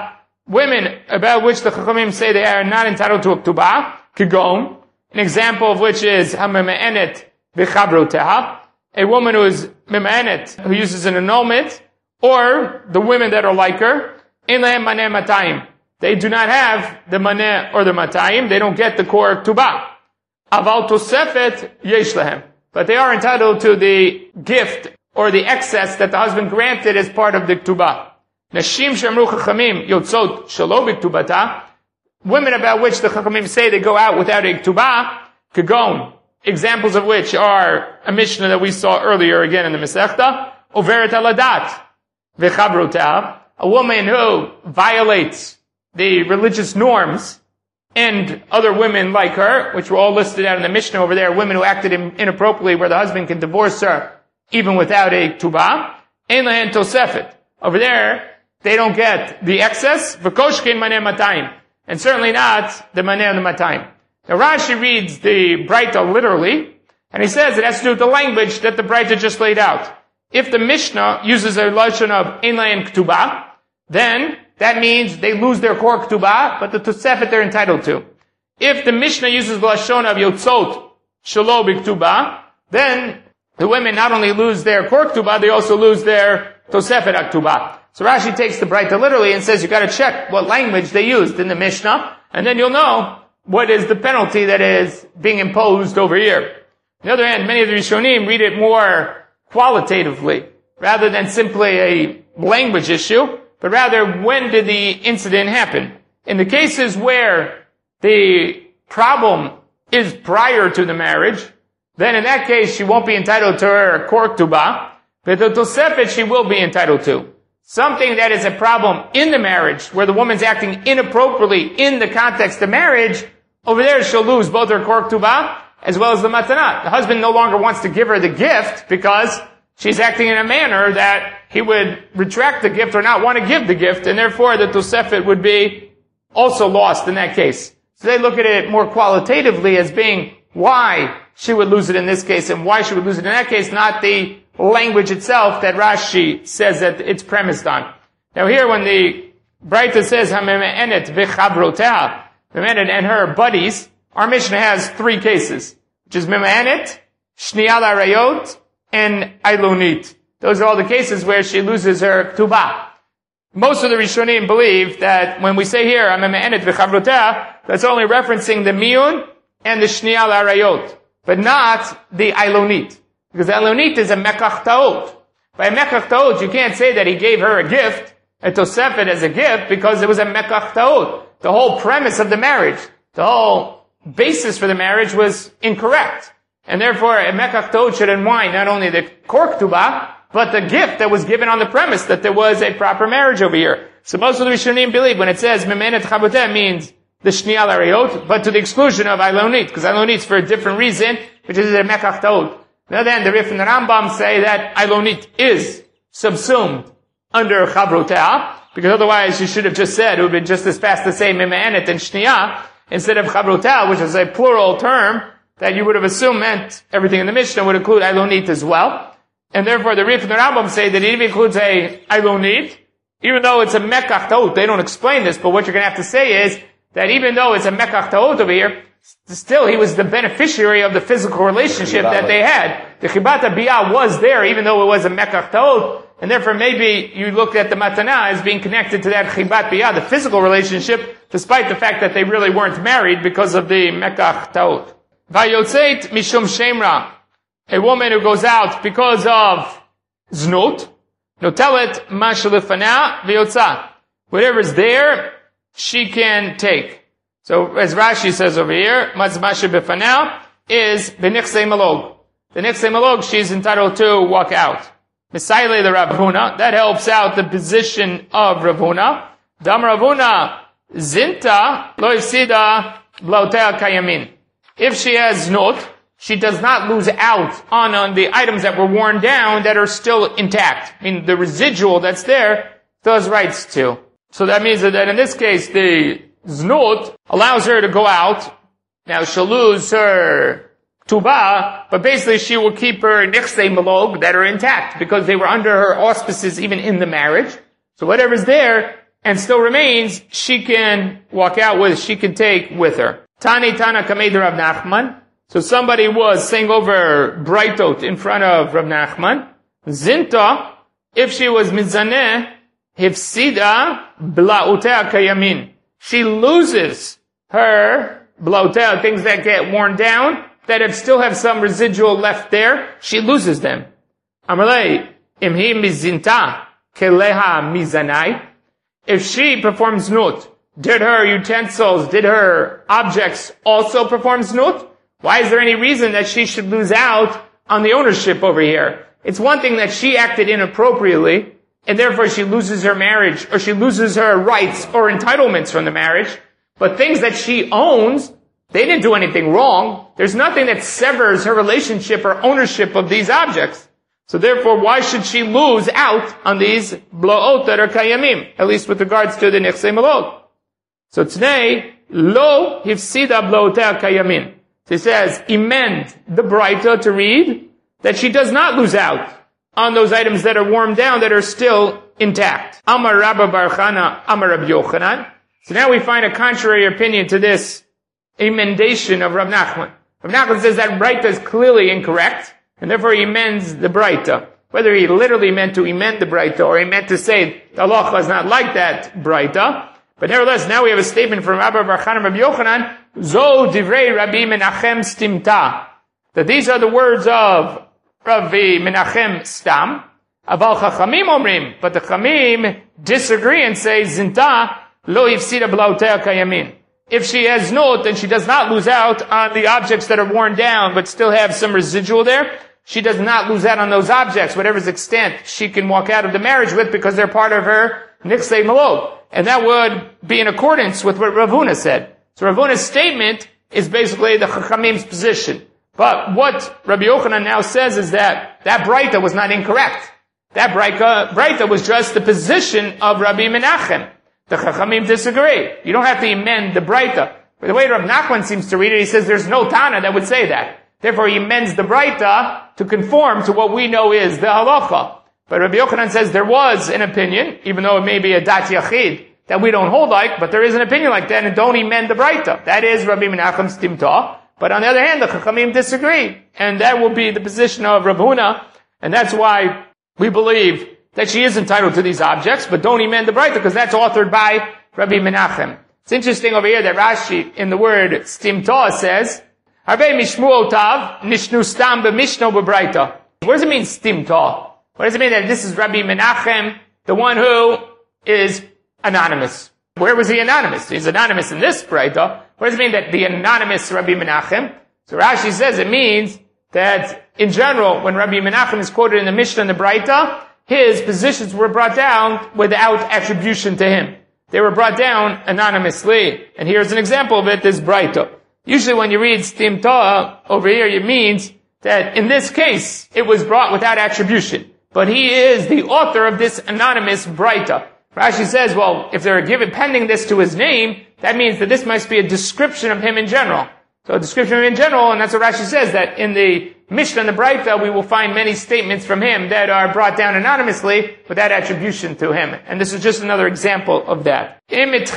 women about which the Chachamim say they are not entitled to a Ktubah, Kigon, an example of which is HaMema'enet B'chabroteha, a woman who is Mema'enet, who uses an annulment, or the women that are like her, In Lehem Maneh Matayim. They do not have the Maneh or the Matayim, they don't get the core Ktubah. Aval Tosefet Yesh Lehem. But they are entitled to the gift or the excess that the husband granted as part of the Ktubah. Nashim Shemru Chachamim Yotzot Shelo B'Ktubata. Women about which the Chachamim say they go out without a Ktubah, Kagon. Examples of which are a Mishnah that we saw earlier again in the Masechta, Overet Aladat V'Chabrotah. A woman who violates the religious norms and other women like her, which were all listed out in the Mishnah over there, women who acted inappropriately where the husband can divorce her even without a Ktubah. Ein lehen tosefet. Over there, they don't get the excess, v'koshkin maneh matayim, and certainly not the maneh and the matayim. Now Rashi reads the Braita literally, and he says it has to do with the language that the Braita just laid out. If the Mishnah uses a lashon of ein lehen ktubah, then that means they lose their core ktubah, but the tosefet they're entitled to. If the Mishnah uses the lashon of yotzot shelo b'ktubah, then the women not only lose their core ktubah, they also lose their tosefet ktubah. So Rashi takes the Braita literally and says you got to check what language they used in the Mishnah, and then you'll know what is the penalty that is being imposed over here. On the other hand, many of the Rishonim read it more qualitatively, rather than simply a language issue, but rather when did the incident happen. In the cases where the problem is prior to the marriage, then in that case she won't be entitled to her core ktubah, but the tosefet she will be entitled to. Something that is a problem in the marriage, where the woman's acting inappropriately in the context of marriage, over there she'll lose both her core ktubah as well as the matanah. The husband no longer wants to give her the gift because she's acting in a manner that he would retract the gift or not want to give the gift, and therefore the tosefet would be also lost in that case. So they look at it more qualitatively as being why she would lose it in this case and why she would lose it in that case, not the language itself that Rashi says that it's premised on. Now here when the Braita says HaMema'enet V'Chabrotah, Mema'enet and her buddies, our Mishnah has three cases, which is Mema'enet, Shniya L'Arayot, and Ailonit. Those are all the cases where she loses her Ktubah. Most of the Rishonim believe that when we say here, HaMema'enet V'Chabrotah, that's only referencing the Miyun and the Shniya L'Arayot, but not the Ailonit. Because Ailonit is a Mekach Ta'ot. By a Mekach Ta'ot, you can't say that he gave her a gift, a Tosefet as a gift, because it was a Mekach Ta'ot. The whole premise of the marriage, the whole basis for the marriage was incorrect. And therefore, a Mekach Ta'ot should unwind not only the core ktubah, but the gift that was given on the premise that there was a proper marriage over here. So most of the Rishonim believe when it says Mema'enet Chaboteh means the Shniya L'Arayot, but to the exclusion of Ailonit, because Ailonit is for a different reason, which is a Mekach Ta'ot. Now then, the Rif and the Rambam say that Ailonit is subsumed under Chabroteh, because otherwise you should have just said it would have been just as fast to say Mema'enet and Shniya, instead of Chabroteh, which is a plural term, that you would have assumed meant everything in the Mishnah would include Ailonit as well. And therefore the Rif and the Rambam say that it even includes a Ailonit, even though it's a Mekach Ta'ot. They don't explain this, but what you're going to have to say is that even though it's a Mekach Ta'ot over here, still he was the beneficiary of the physical relationship that they had. The Chibat Biyah was there, even though it was a Mekach Ta'ot, and therefore maybe you look at the Matanah as being connected to that Chibat Biyah, the physical relationship, despite the fact that they really weren't married because of the Mekach Ta'ot. Vayotzeit mishum shemra, a woman who goes out because of znut, notelet ma shelifana v'yotza. Whatever's there, she can take. So, as Rashi says over here, mazmashe b'fanah is b'nichsei malog. The nichsei malog, she's entitled to walk out. Misayle the Rav Huna, that helps out the position of Rav Huna. Dam Rav Huna, zinta lo yifsida blautea kayamin. If she has znut, she does not lose out on, on the items that were worn down that are still intact. I mean, the residual that's there does rights to. So that means that in this case, the znut allows her to go out. Now she'll lose her ktubah, but basically she will keep her nichsei malog that are intact because they were under her auspices even in the marriage. So whatever's there and still remains, she can walk out with, she can take with her. Tani Tana Kamei Rav Nachman. So somebody was saying over Braitot in front of Rav Nachman. Zinta, if she was mizaneh, hifsida blautea kayamin. She loses her blautea, things that get worn down, that have still have some residual left there, she loses them. Amalei, imhi mizinta keleha mizanai. If she performs nut, did her utensils, did her objects also perform znut? Why is there any reason that she should lose out on the ownership over here? It's one thing that she acted inappropriately, and therefore she loses her marriage, or she loses her rights or entitlements from the marriage. But things that she owns, they didn't do anything wrong. There's nothing that severs her relationship or ownership of these objects. So therefore, why should she lose out on these blo'ot that are kayamim, at least with regards to the nechsei malot? So today, lo hifsida blo'otea kayamin. So he says, amend the Braita to read that she does not lose out on those items that are worn down, that are still intact. Amar Rabba Bar Chana, Amar Rabbi Yochanan. So now we find a contrary opinion to this emendation of Rav Nachman. Rav Nachman says that Braita is clearly incorrect, and therefore he amends the Braita. Whether he literally meant to amend the Braita, or he meant to say the halacha is not like that Braita, but nevertheless, now we have a statement from Rabbi Bar Chana Rabbi Yochanan, Zo divrei Rabbi Menachem stimta. That these are the words of Rabbi Menachem stam. Aval Chachamim omrim. But the Chachamim disagree and say, Zinta lo yifsida blautea kayamin. If she has note, then she does not lose out on the objects that are worn down, but still have some residual there. She does not lose out on those objects, whatever's extent she can walk out of the marriage with, because they're part of her nichsei malot. And that would be in accordance with what Rav Huna said. So Rav Huna's statement is basically the Chachamim's position. But what Rabbi Yochanan now says is that that Braita was not incorrect. That Braita, Braita was just the position of Rabbi Menachem. The Chachamim disagree. You don't have to amend the Braita. But the way Rav Nachman seems to read it, he says there's no Tana that would say that. Therefore he amends the Braita to conform to what we know is the halacha. But Rabbi Yochanan says there was an opinion, even though it may be a dat yachid, that we don't hold like, but there is an opinion like that, and don't amend the Braita. That is Rabbi Menachem stimta. But on the other hand, the Chachamim disagree. And that will be the position of Rav Huna, and that's why we believe that she is entitled to these objects, but don't amend the Braita, because that's authored by Rabbi Menachem. It's interesting over here that Rashi, in the word stimta, says, Harvei mishmu otav, nishnu stam b'mishno b'braita. What does it mean, stimta? What does it mean that this is Rabbi Menachem, the one who is anonymous? Where was he anonymous? He's anonymous in this Braita. What does it mean that the anonymous Rabbi Menachem? So Rashi says it means that in general, when Rabbi Menachem is quoted in the Mishnah and the Braita, his positions were brought down without attribution to him. They were brought down anonymously. And here's an example of it, this Braita. Usually when you read stimta over here, it means that in this case, it was brought without attribution. But he is the author of this anonymous Braita. Rashi says, well, if they're given pending this to his name, that means that this must be a description of him in general. So a description of him in general, and that's what Rashi says, that in the Mishnah and the Braita, we will find many statements from him that are brought down anonymously without attribution to him. And this is just another example of that. If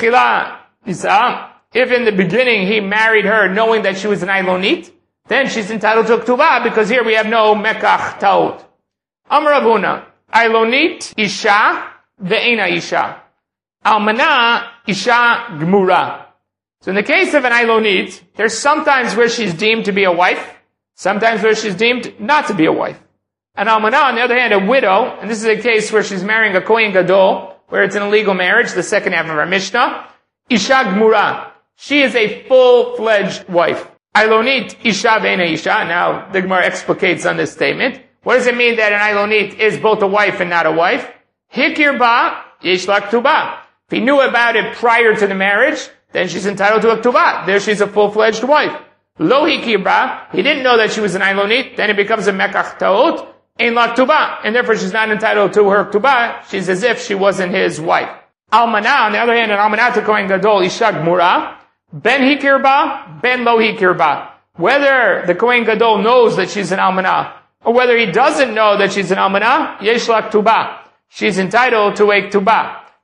in the beginning he married her knowing that she was an Ailonit, then she's entitled to a Ktubah, because here we have no Mekach Taot. Amar Rav Huna, Ailonit Isha Ve'ena Isha. Almana Isha Gmura. So in the case of an Ailonit, there's sometimes where she's deemed to be a wife, sometimes where she's deemed not to be a wife. An Almana, on the other hand, a widow, and this is a case where she's marrying a Kohen Gadol, where it's an illegal marriage, the second half of our Mishnah. Isha Gmura. She is a full-fledged wife. Ailonit Isha Ve'ena Isha. Now, the Gemara explicates on this statement. What does it mean that an Ailonit is both a wife and not a wife? Hikir ba, yesh la ktubah. If he knew about it prior to the marriage, then she's entitled to a ktubah. There she's a full-fledged wife. Lo hikir ba, he didn't know that she was an Ailonit, then it becomes a mekach taot, ein la ktubah. And therefore she's not entitled to her ktubah. She's as if she wasn't his wife. Almana, on the other hand, an almana to Kohen Gadol, isha gmura, ben hikir ba, ben lo hikir ba. Whether the Kohen Gadol knows that she's an almana, or whether he doesn't know that she's an almana, yesh la ktubah. She's entitled to a ktubah.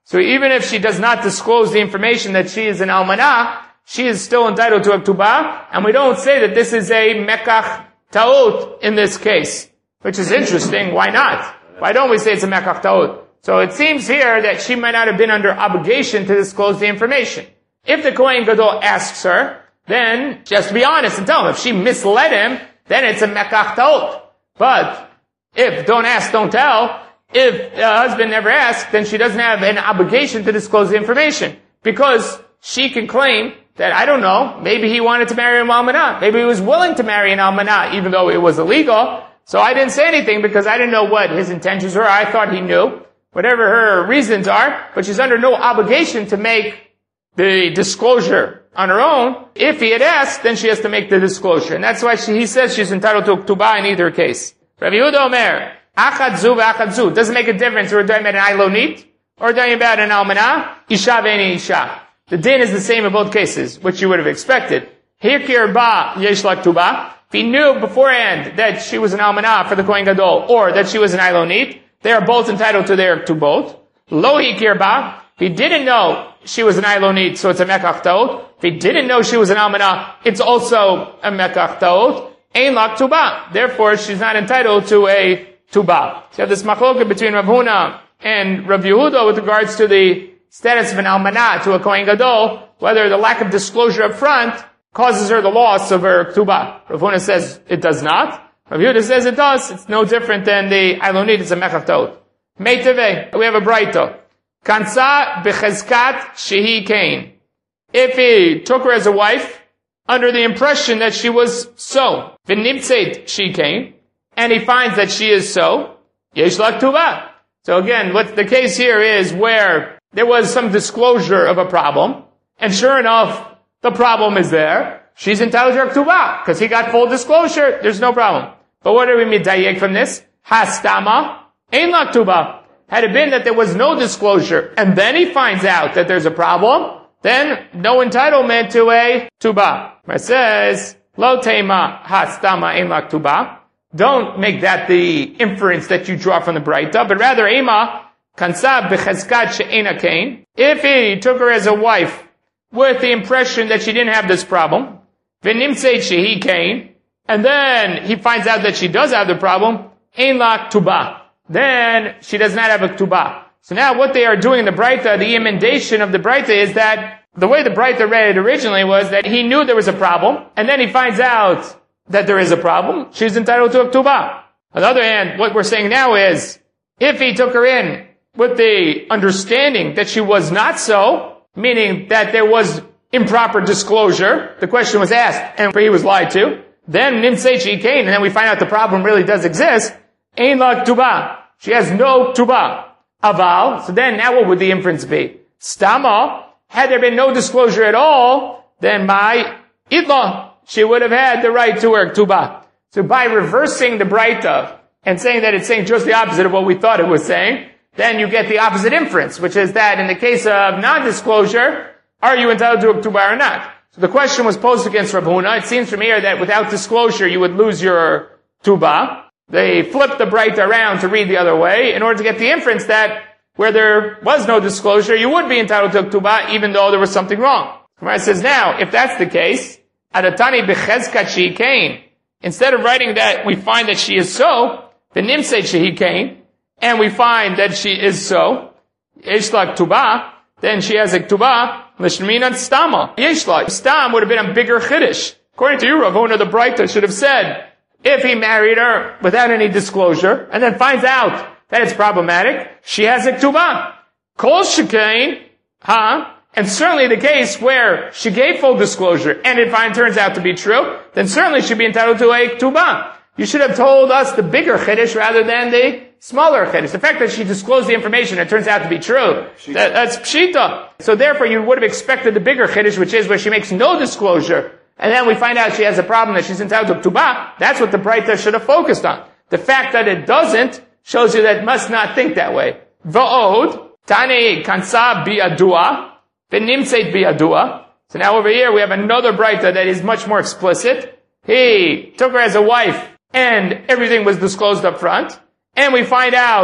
So even if she does not disclose the information that she is an almanah, she is still entitled to a ktubah, and we don't say that this is a mekach ta'ut in this case, which is interesting. Why not? Why don't we say it's a mekach ta'ut? So it seems here that she might not have been under obligation to disclose the information. If the Kohen Gadol asks her, then she has to be honest and tell him. If she misled him, then it's a mekach ta'ut. But if don't ask, don't tell, if the husband never asked, then she doesn't have an obligation to disclose the information. Because she can claim that, I don't know, maybe he wanted to marry an almanah. Maybe he was willing to marry an almanah, even though it was illegal. So I didn't say anything because I didn't know what his intentions were. I thought he knew. Whatever her reasons are, but she's under no obligation to make the disclosure on her own. If he had asked, then she has to make the disclosure. And that's why she, he says she's entitled to a ktubah in either case. Rabbi Yehuda Omer, achad zu v'achad zu. Doesn't make a difference if we're talking about an ilonit or talking about an almanah, isha v'eni isha. The din is the same in both cases, which you would have expected. Hikir ba yesh la ktubah. If he knew beforehand that she was an almanah for the Kohen Gadol, or that she was an ilonit, they are both entitled to their ktubot. Lo hikir ba. If he didn't know she was an ilonit, so it's a mekach ta'ut. If he didn't know she was an almanah, it's also a mekach ta'ut. Ein la ktubah. Therefore, she's not entitled to a ktubah. So you have this machloket between Rav Huna and Rav Yehuda with regards to the status of an almanah to a Kohen Gadol, whether the lack of disclosure up front causes her the loss of her ktubah. Rav Huna says it does not. Rav Yehuda says it does. It's no different than the ilonit. It's a mekach ta'ut. Meiteve. We have a braita. Kansa b'chezkat shehi kain. If he took her as a wife under the impression that she was so, v'nimtzeit she kain, and he finds that she is so, yesh la ktubah. So again, what the case here is where there was some disclosure of a problem, and sure enough, the problem is there. She's entitled to her ktubah, because he got full disclosure. There's no problem. But what do we medayek from this? Hastama ein la ktubah. Had it been that there was no disclosure, and then he finds out that there's a problem, then no entitlement to a ktubah. It says, lo tema hastama ein la ktubah. Don't make that the inference that you draw from the Braita, but rather ema kansa b'chezkat she'ena kain. If he took her as a wife with the impression that she didn't have this problem, v'nimtzeit shehi kain, and then he finds out that she does have the problem, ein la ktubah. Then she does not have a ktubah. So now what they are doing in the Braita, the emendation of the Braita is that the way the Braita read it originally was that he knew there was a problem, and then he finds out that there is a problem, she's entitled to a ktubah. On the other hand, what we're saying now is, if he took her in with the understanding that she was not so, meaning that there was improper disclosure, the question was asked, and he was lied to, then nimtzeit she kain, and then we find out the problem really does exist, ein la ktubah. She has no ktubah. Aval, so then now what would the inference be? Stama, had there been no disclosure at all, then my idla, she would have had the right to her ktubah. So by reversing the Braita and saying that it's saying just the opposite of what we thought it was saying, then you get the opposite inference, which is that in the case of non-disclosure, are you entitled to a ktubah or not? So the question was posed against Rav Huna. It seems from here that without disclosure you would lose your ktubah. They flipped the Braita around to read the other way in order to get the inference that where there was no disclosure, you would be entitled to a ktubah even though there was something wrong. Gemara says now, if that's the case, adatani b'chezkat shehi kain, instead of writing that we find that she is so, the nimtzeit shehi kain, and we find that she is so, yesh la ktubah, then she has a ktubah, l'shminan stama. Yesh la, stam would have been a bigger chiddush. According to you, Rav Huna, the Braita should have said, if he married her without any disclosure, and then finds out that it's problematic, she has a ktubah. Kol shekain, huh? And certainly the case where she gave full disclosure, and it finally turns out to be true, then certainly she'd be entitled to a ktubah. You should have told us the bigger chiddush rather than the smaller chiddush. The fact that she disclosed the information and it turns out to be true, that, that's pshita. So therefore you would have expected the bigger chiddush, which is where she makes no disclosure, and then we find out she has a problem that she's entitled to ktubah. That's what the Braita should have focused on. The fact that it doesn't shows you that it must not think that way. Va'od, tani kansa bi'adua, v'nimtzeit bi'adua. So now over here we have another Braita that is much more explicit. He took her as a wife, and everything was disclosed up front. And we find out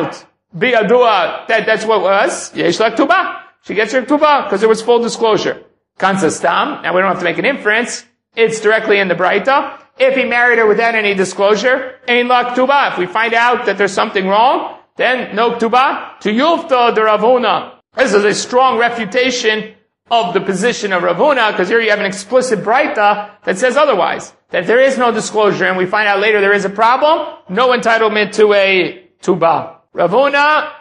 Bi'adua, that, that's what was. Yesh la k'tuba. She gets her k'tuba, because there was full disclosure. Kansa stam. Now we don't have to make an inference. It's directly in the Braita. If he married her without any disclosure, ein la k'tuba. If we find out that there's something wrong, then no k'tuba. To yufta de Rav Huna. This is a strong refutation of the position of Rav Huna, because here you have an explicit Braita that says otherwise. That if there is no disclosure and we find out later there is a problem, no entitlement to a tuba. Rav Huna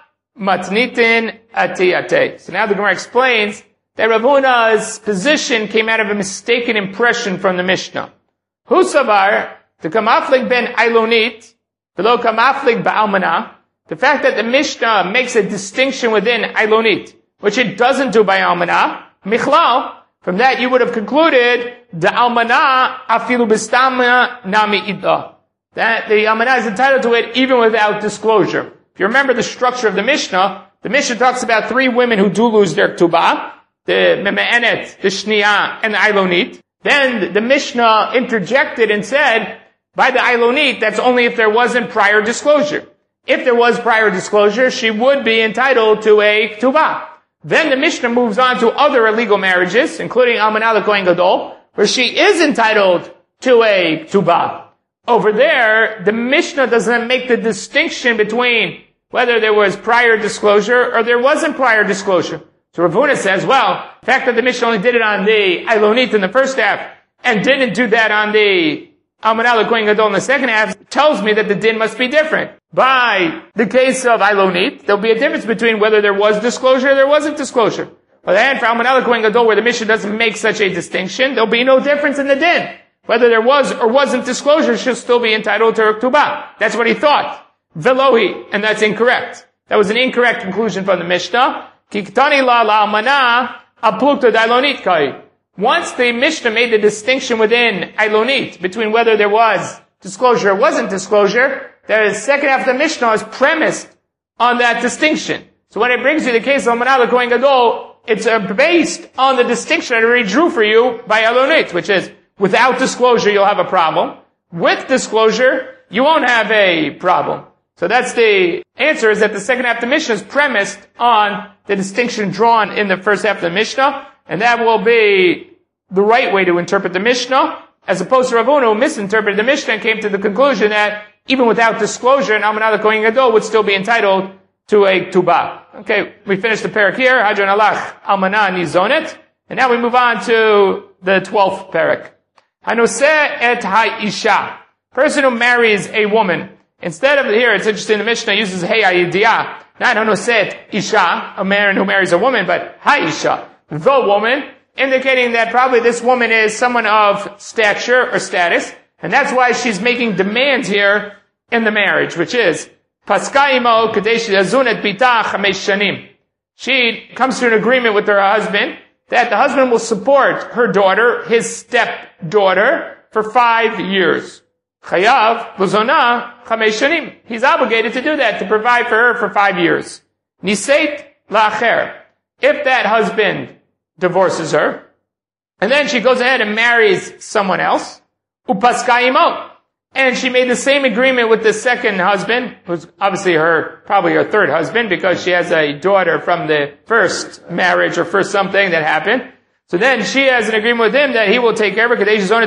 matnitin atiyate. So now the Gemara explains that Rav Huna's position came out of a mistaken impression from the Mishnah. Hu savar to kamaflik ben ailonit, below kamaflik ba'almana. The fact that the Mishnah makes a distinction within ailonit, which it doesn't do by almana, michlal, from that you would have concluded the almana afilu bistama nami idda. That the almana is entitled to it even without disclosure. If you remember the structure of the Mishnah, the Mishnah talks about three women who do lose their ktubah, the meme'enet, the shniya, and the ailonit. Then the Mishnah interjected and said, by the ailonit, that's only if there wasn't prior disclosure. If there was prior disclosure, she would be entitled to a ktubah. Then the Mishnah moves on to other illegal marriages, including almanah l'kohen gadol, where she is entitled to a ktubah. Over there, the Mishnah doesn't make the distinction between whether there was prior disclosure or there wasn't prior disclosure. So Rav Huna says, well, the fact that the Mishnah only did it on the ailonit in the first half and didn't do that on the almanah l'kohen gadol in the second half tells me that the din must be different. By the case of ailonit, there'll be a difference between whether there was disclosure or there wasn't disclosure. But then for almanah l'kohen gadol, where the Mishnah doesn't make such a distinction, there'll be no difference in the din. Whether there was or wasn't disclosure, she'll still be entitled to her ktubah. That's what he thought. Velohi, and that's incorrect. That was an incorrect conclusion from the Mishnah. Kiktani la la almanah aplukta dailonit kai. Once the Mishnah made the distinction within ailonit between whether there was disclosure or wasn't disclosure, the second half of the Mishnah is premised on that distinction. So when it brings you the case of almanah l'kohen gadol, it's uh, based on the distinction I already drew for you by ailonit, which is without disclosure you'll have a problem. With disclosure, you won't have a problem. So that's the answer, is that the second half of the Mishnah is premised on the distinction drawn in the first half of the Mishnah, and that will be the right way to interpret the Mishnah, as opposed to Rav Huna, who misinterpreted the Mishnah and came to the conclusion that even without disclosure, an almanah l'kohen gadol would still be entitled to a ktubah. Okay, we finished the parak here. Hadron alach almanah nizonet, and now we move on to the twelfth parak. Hanoseh et ha'isha, person who marries a woman. Instead of here, it's interesting, the Mishnah uses hey ha'yidiyah, not hanoseh et isha, a man who marries a woman, but ha'isha, the woman, indicating that probably this woman is someone of stature or status, and that's why she's making demands here in the marriage, which is paskaimo kadesh yazunet bita chamesh shanim. She comes to an agreement with her husband that the husband will support her daughter, his stepdaughter, for five years. Chayav l'zona chamesh shanim. He's obligated to do that, to provide for her for five years. Niseit la'acher. If that husband divorces her, and then she goes ahead and marries someone else, upaskaimo, and she made the same agreement with the second husband, who's obviously her, probably her third husband, because she has a daughter from the first marriage or first something that happened. So then she has an agreement with him that he will take care of her,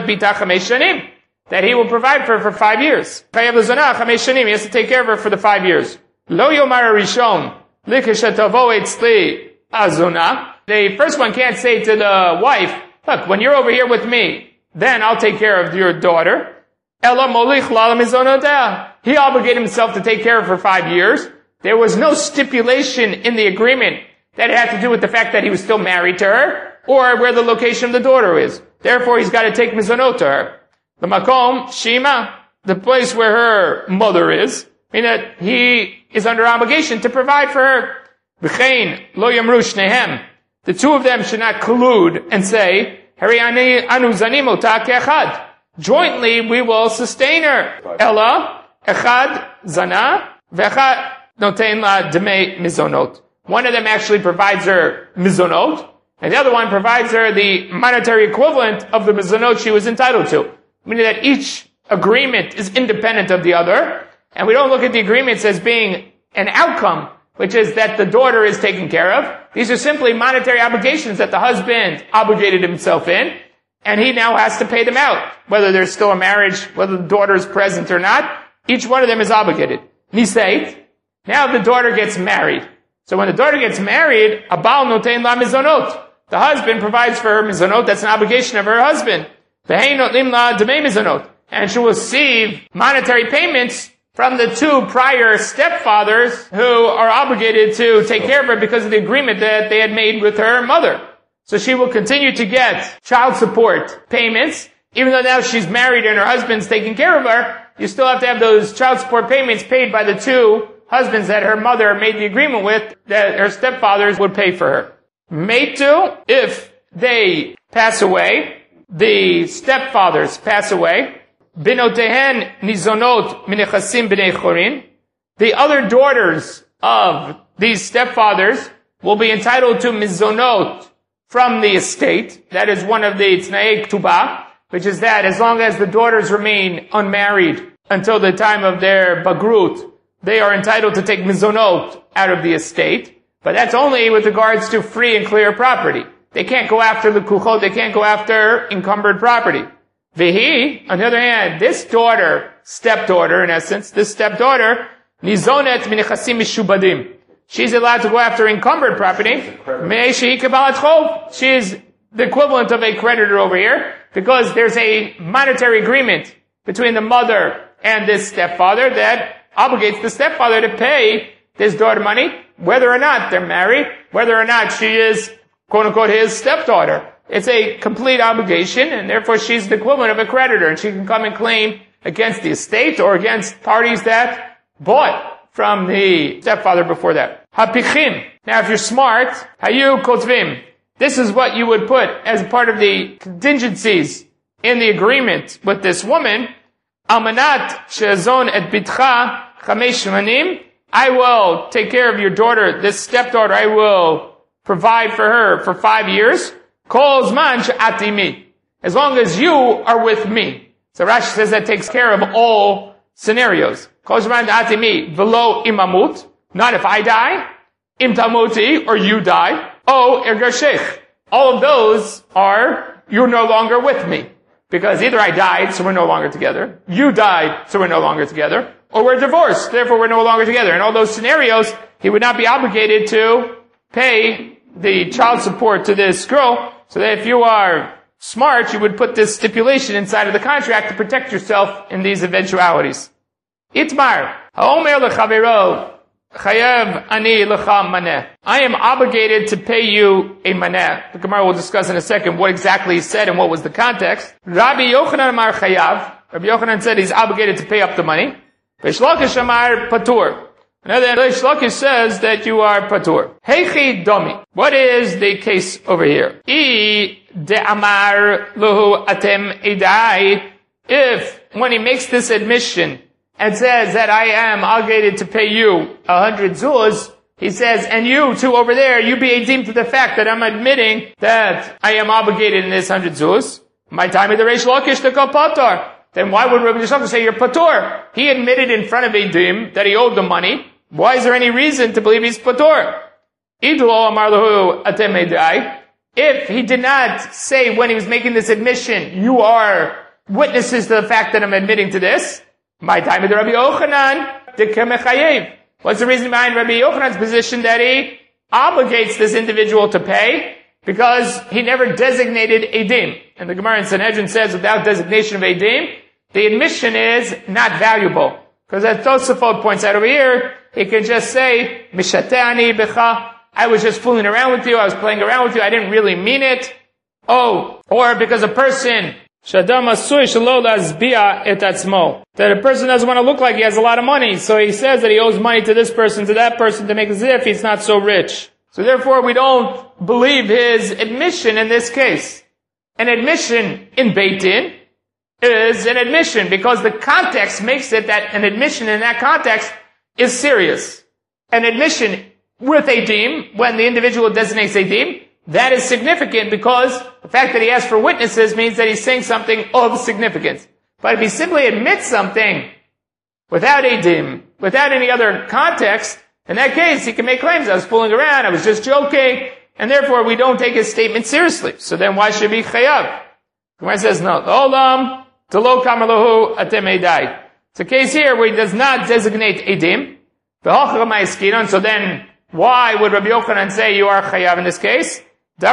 that he will provide for her for five years. He has to take care of her for the five years. Lo yomar rishon likeshetavo etzli azuna. The first one can't say to the wife, look, when you're over here with me, then I'll take care of your daughter. Ela molich lala mizonotah. He obligated himself to take care of her for five years. There was no stipulation in the agreement that it had to do with the fact that he was still married to her, or where the location of the daughter is. Therefore, he's got to take mizonot to her. The makom, shima, the place where her mother is, meaning that he is under obligation to provide for her. V'chein lo yamru shnehem. The two of them should not collude and say, Hari anu zanim ota ke'echad. Jointly we will sustain her. Ella, echad zana, v'echad noten la demei mizonot. One of them actually provides her mizonot, and the other one provides her the monetary equivalent of the mizonot she was entitled to. Meaning that each agreement is independent of the other, and we don't look at the agreements as being an outcome, which is that the daughter is taken care of. These are simply monetary obligations that the husband obligated himself in, and he now has to pay them out. Whether there's still a marriage, whether the daughter is present or not, each one of them is obligated. Niseit, now the daughter gets married. So when the daughter gets married, Abal notein la mizonot. The husband provides for her mizonot, that's an obligation of her husband. V'hei notnim la demei mizonot. And she will receive monetary payments from the two prior stepfathers who are obligated to take care of her because of the agreement that they had made with her mother. So she will continue to get child support payments, even though now she's married and her husband's taking care of her. You still have to have those child support payments paid by the two husbands that her mother made the agreement with, that her stepfathers would pay for her. Meitu, if they pass away, the stepfathers pass away, Binotehen nizonot minechasim b'nei chorin. The other daughters of these stepfathers will be entitled to mizonot from the estate. That is one of the t'nai ktubah, which is that as long as the daughters remain unmarried until the time of their bagrut, they are entitled to take mizonot out of the estate. But that's only with regards to free and clear property. They can't go after the kuchot, they can't go after encumbered property. Vihi, on the other hand, this daughter, stepdaughter in essence, this stepdaughter, nizonet minechasim mishubadim. She's allowed to go after encumbered property. She is the equivalent of a creditor over here, because there's a monetary agreement between the mother and this stepfather that obligates the stepfather to pay this daughter money, whether or not they're married, whether or not she is, quote unquote, his stepdaughter. It's a complete obligation, and therefore she's the equivalent of a creditor, and she can come and claim against the estate or against parties that bought from the stepfather before that. Hapichim. Now, if you're smart, hayu kotvim. This is what you would put as part of the contingencies in the agreement with this woman. Almanat she'azon et bitcha chamesh shemanim. I will take care of your daughter, this stepdaughter. I will provide for her for five years. Kol zman she'atimi. As long as you are with me. So Rashi says that takes care of all scenarios. Kol zman she'atimi v'lo imamut. Not if I die. Im tamuti, or you die. Oh, ergashech. All of those are, you're no longer with me. Because either I died, so we're no longer together. You died, so we're no longer together. Or we're divorced, therefore we're no longer together. In all those scenarios, he would not be obligated to pay the child support to this girl. So that if you are smart, you would put this stipulation inside of the contract to protect yourself in these eventualities. Itmar, ha'omer lechavero, chayev ani lecha maneh. I am obligated to pay you a maneh. The Gemara will discuss in a second what exactly he said and what was the context. Rabbi Yochanan amar chayav. Rabbi Yochanan said he's obligated to pay up the money. Reish Lakish amar patur. And then Reish Lakish says that you are patur. Heichi domi. What is the case over here? I de amar luhu atem idai. If, when he makes this admission and says that I am obligated to pay you a hundred zuz, he says, and you too over there, you be adim to the fact that I'm admitting that I am obligated in this hundred zuz. My time of the Reish Lakish to go patur. Then why would Rabbi Yisrael say you're patur? He admitted in front of Edim that he owed the money. Why is there any reason to believe he's patur? If he did not say when he was making this admission, you are witnesses to the fact that I'm admitting to this, my time of the Rabbi Yochanan, what's the reason behind Rabbi Yochanan's position that he obligates this individual to pay? Because he never designated Edim. And the Gemara in Sanhedrin says without designation of Edim, the admission is not valuable. Because as Tosafot points out over here, he can just say, Mishateani becha, I was just fooling around with you, I was playing around with you, I didn't really mean it. Oh, or because a person, Shadam asui shelo lazbia et atzmo, that a person doesn't want to look like he has a lot of money, so he says that he owes money to this person, to that person, to make as if he's not so rich. So therefore we don't believe his admission in this case. An admission in Beit Din is an admission because the context makes it that an admission in that context is serious. An admission with Edim, when the individual designates Edim, that is significant because the fact that he asks for witnesses means that he's saying something of significance. But if he simply admits something without edim, without any other context, in that case, he can make claims. I was fooling around, I was just joking, and therefore we don't take his statement seriously. So then why should he be chayav? Gemara says, no. Olam, telo kamalahu atem edai. It's a case here where he does not designate edim. So then, why would Rabbi Yochanan say you are chayav in this case?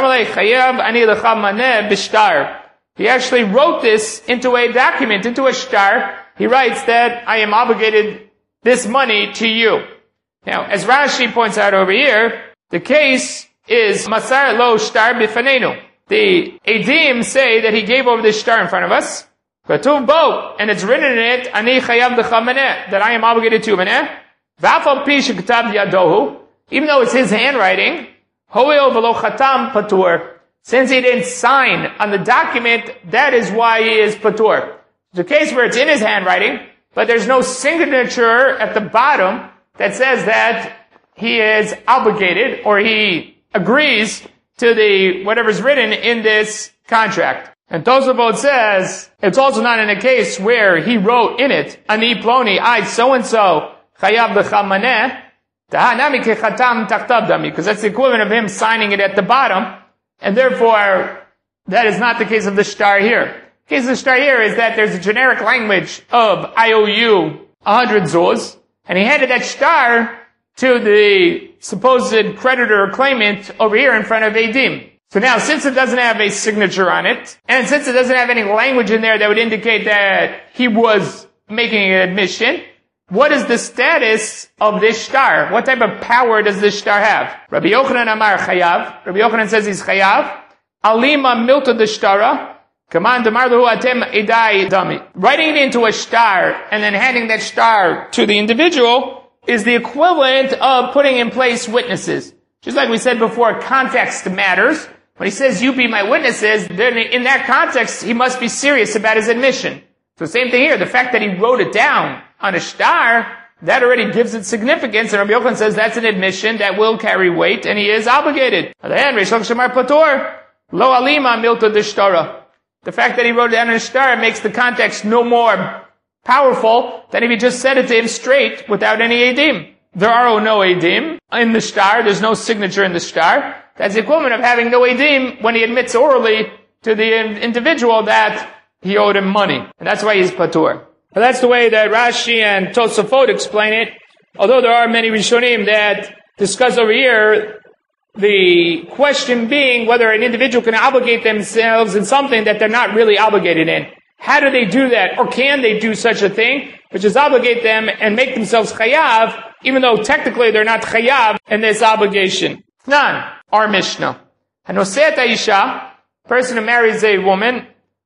He actually wrote this into a document, into a shtar. He writes that I am obligated this money to you. Now, as Rashi points out over here, the case is Masar lo shtar bifanenu. The Edim say that he gave over this shtar in front of us. Katuv bo, and it's written in it, Ani chayav decha maneh, that I am obligated to maneh. V'afal pi shekatav yadohu, even though it's his handwriting, ho'il v'lo chatam patur. Since he didn't sign on the document, that is why he is patur. It's a case where it's in his handwriting, but there's no signature at the bottom that says that he is obligated or he agrees to the whatever's written in this contract. And Tosafot says it's also not in a case where he wrote in it, Ani ploni, I so and so chayav lecha maneh, tahanami kechatam tachtav dami, because that's the equivalent of him signing it at the bottom, and therefore that is not the case of the shtar here. The case of the shtar here is that there's a generic language of I O U one hundred zuz, and he handed that shtar to the supposed creditor or claimant over here in front of Edim. So now, since it doesn't have a signature on it, and since it doesn't have any language in there that would indicate that he was making an admission, what is the status of this shtar? What type of power does this shtar have? Rabbi Yochanan Amar Chayav. Rabbi Yochanan says he's Chayav. Alima milta de shtara. Kaman demarlahu atem edai dami. Writing it into a shtar and then handing that shtar to the individual is the equivalent of putting in place witnesses. Just like we said before, context matters. When he says, you be my witnesses, then in that context, he must be serious about his admission. So same thing here. The fact that he wrote it down on a shtar, that already gives it significance. And Rabbi Yochanan says that's an admission that will carry weight, and he is obligated. The fact that he wrote it down on a shtar makes the context no more powerful than if he just said it to him straight without any edim. There are no edim in the shtar. There's no signature in the shtar. That's the equivalent of having no edim when he admits orally to the individual that he owed him money. And that's why he's patur. But that's the way that Rashi and Tosafot explain it. Although there are many Rishonim that discuss over here the question being whether an individual can obligate themselves in something that they're not really obligated in. How do they do that? Or can they do such a thing, which is obligate them and make themselves chayav, even though technically they're not chayav in this obligation? None. Our Mishnah. Hanoseh isha, person who marries a woman,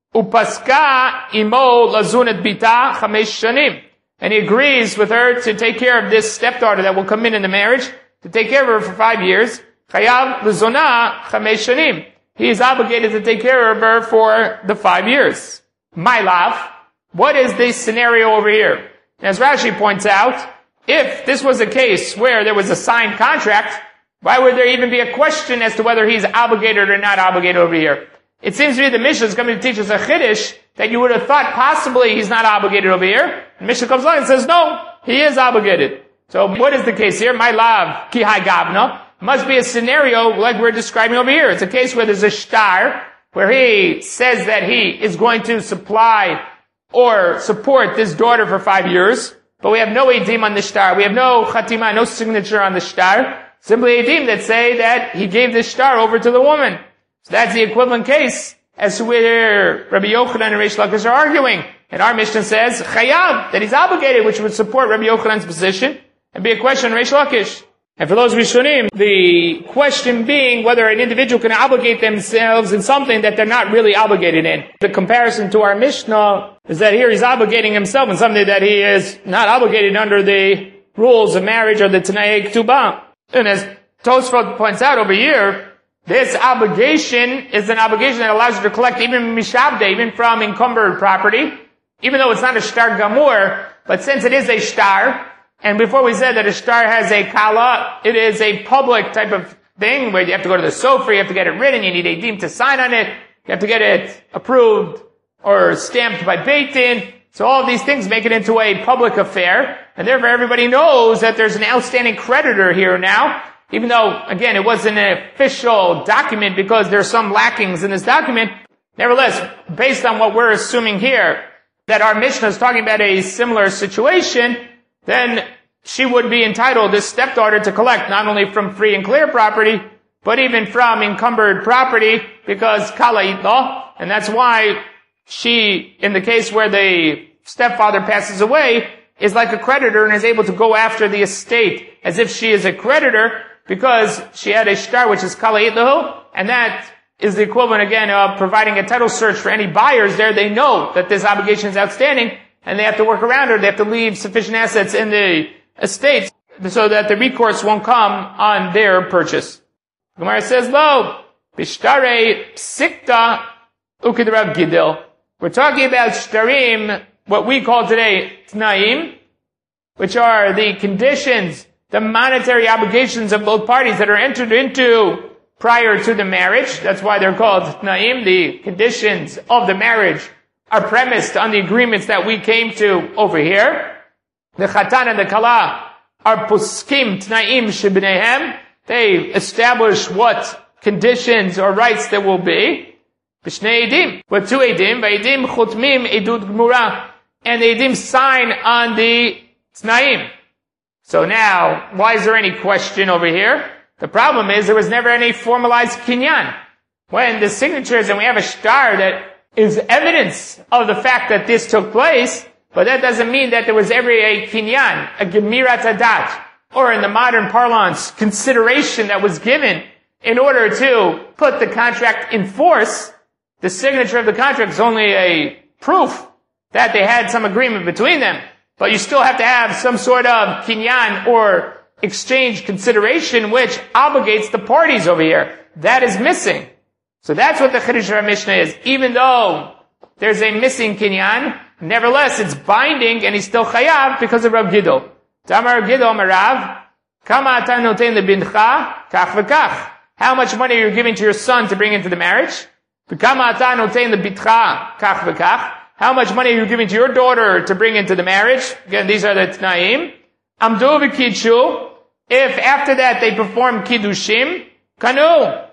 upaska imo lazunet bita chamesh shanim, and he agrees with her to take care of this stepdaughter that will come in in the marriage, to take care of her for five years. Chayav lazona chamesh shanim. He is obligated to take care of her for the five years. My love, what is this scenario over here? As Rashi points out, if this was a case where there was a signed contract, why would there even be a question as to whether he's obligated or not obligated over here? It seems to me the Mishnah is coming to teach us a chiddush that you would have thought possibly he's not obligated over here. The Mishnah comes along and says, no, he is obligated. So what is the case here? My love, ki hai gavna, must be a scenario like we're describing over here. It's a case where there's a shtar, where he says that he is going to supply or support this daughter for five years, but we have no edim on the shtar. We have no chatima, no signature on the shtar. Simply edim that say that he gave this shtar over to the woman. So that's the equivalent case as to where Rabbi Yochanan and Reish Lakish are arguing. And our Mishnah says, chayav, that he's obligated, which would support Rabbi Yochanan's position, and be a question on Reish Lakish. And for those Rishonim, the question being whether an individual can obligate themselves in something that they're not really obligated in. The comparison to our Mishnah is that here he's obligating himself in something that he is not obligated under the rules of marriage or the Tanai Ketubah. And as Tosfot points out over here, this obligation is an obligation that allows you to collect even mishabde, even from encumbered property, even though it's not a shtar gamur, but since it is a shtar, and before we said that a shtar has a kala, it is a public type of thing where you have to go to the sofer, you have to get it written, you need a deem to sign on it, you have to get it approved or stamped by Beit Din. So all of these things make it into a public affair, and therefore everybody knows that there's an outstanding creditor here now, even though, again, it wasn't an official document because there's some lackings in this document. Nevertheless, based on what we're assuming here, that our Mishnah is talking about a similar situation, then she would be entitled, this stepdaughter, to collect not only from free and clear property, but even from encumbered property, because kala itlo, and that's why she, in the case where the stepfather passes away, is like a creditor and is able to go after the estate as if she is a creditor, because she had a shtar which is kala itlahu, and that is the equivalent again of providing a title search for any buyers there. They know that this obligation is outstanding, and they have to work around her. They have to leave sufficient assets in the estate so that the recourse won't come on their purchase. Gemara says, Lo, bishtare psikta ukid Rav Gidel. We're talking about shtarim, what we call today tnaim, which are the conditions, the monetary obligations of both parties that are entered into prior to the marriage. That's why they're called tnaim. The conditions of the marriage are premised on the agreements that we came to over here. The chatan and the kala are poskim tnaim shebneihem. They establish what conditions or rights there will be. B'shnei edim, with two edim, v'edim chutmim edut gmura, and the edim sign on the tnaim. So now, why is there any question over here? The problem is there was never any formalized kinyan. When the signatures, and we have a shtar that is evidence of the fact that this took place, but that doesn't mean that there was ever a kinyan, a gemirat adat, or in the modern parlance, consideration that was given in order to put the contract in force. The signature of the contract is only a proof that they had some agreement between them, but you still have to have some sort of kinyan or exchange consideration which obligates the parties over here. That is missing. So that's what the Chiddush of our Mishnah is. Even though there's a missing kinyan, nevertheless it's binding and he's still chayav because of Rav Gidel. Tamar Gidel Marav, Kama ata noten lebincha, kach v'kach. How much money are you giving to your son to bring into the marriage? Kama ata noten lebitcha, kach v'kach. How much money are you giving to your daughter to bring into the marriage? Again, these are the tnaim. Amdu v'kidshu. If after that they perform kiddushim, kanu.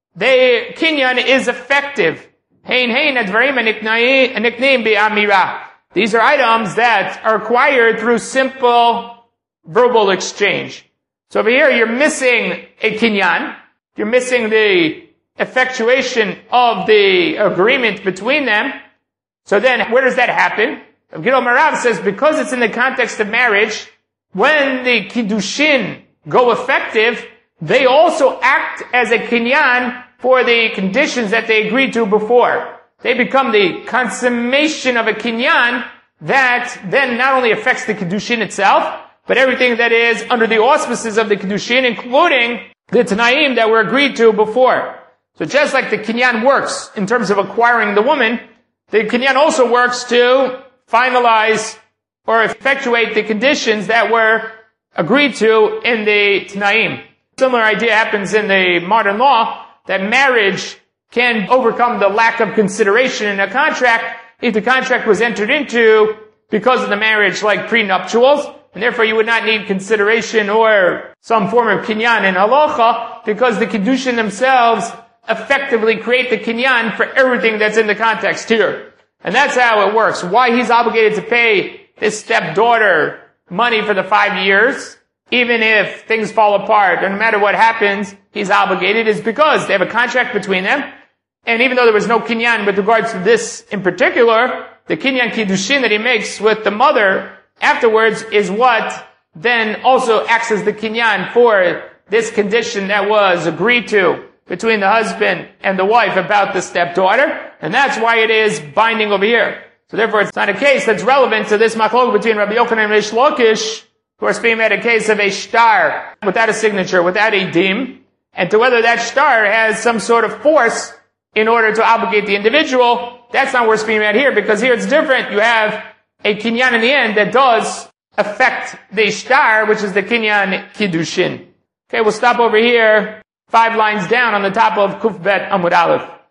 The kinyan is effective. Hein hein advarim nikneim be'amira. These are items that are acquired through simple verbal exchange. So over here you're missing a kinyan. You're missing the effectuation of the agreement between them. So then, where does that happen? Gidol Marav says, because it's in the context of marriage, when the kiddushin go effective, they also act as a kinyan for the conditions that they agreed to before. They become the consummation of a kinyan that then not only affects the kiddushin itself, but everything that is under the auspices of the kiddushin, including the tanaim that were agreed to before. So just like the kinyan works in terms of acquiring the woman, the kinyan also works to finalize or effectuate the conditions that were agreed to in the tanaim. Similar idea happens in the modern law, that marriage can overcome the lack of consideration in a contract if the contract was entered into because of the marriage, like prenuptials, and therefore you would not need consideration or some form of kinyan in halacha, because the kiddushin themselves effectively create the kinyan for everything that's in the context here. And that's how it works. Why he's obligated to pay his stepdaughter money for the five years, even if things fall apart, or no matter what happens, he's obligated, is because they have a contract between them. And even though there was no kinyan with regards to this in particular, the kinyan kiddushin that he makes with the mother afterwards is what then also acts as the kinyan for this condition that was agreed to between the husband and the wife about the stepdaughter, and that's why it is binding over here. So therefore it's not a case that's relevant to this machlok between Rabbi Yochanan and Reish Lakish, who are speaking about a case of a shtar without a signature, without a dim, and to whether that shtar has some sort of force in order to obligate the individual. That's not what we're speaking about here, because here it's different. You have a kinyan in the end that does affect the shtar, which is the kinyan kiddushin. Okay, we'll stop over here, five lines down on the top of Kuf Bet Amud Aleph.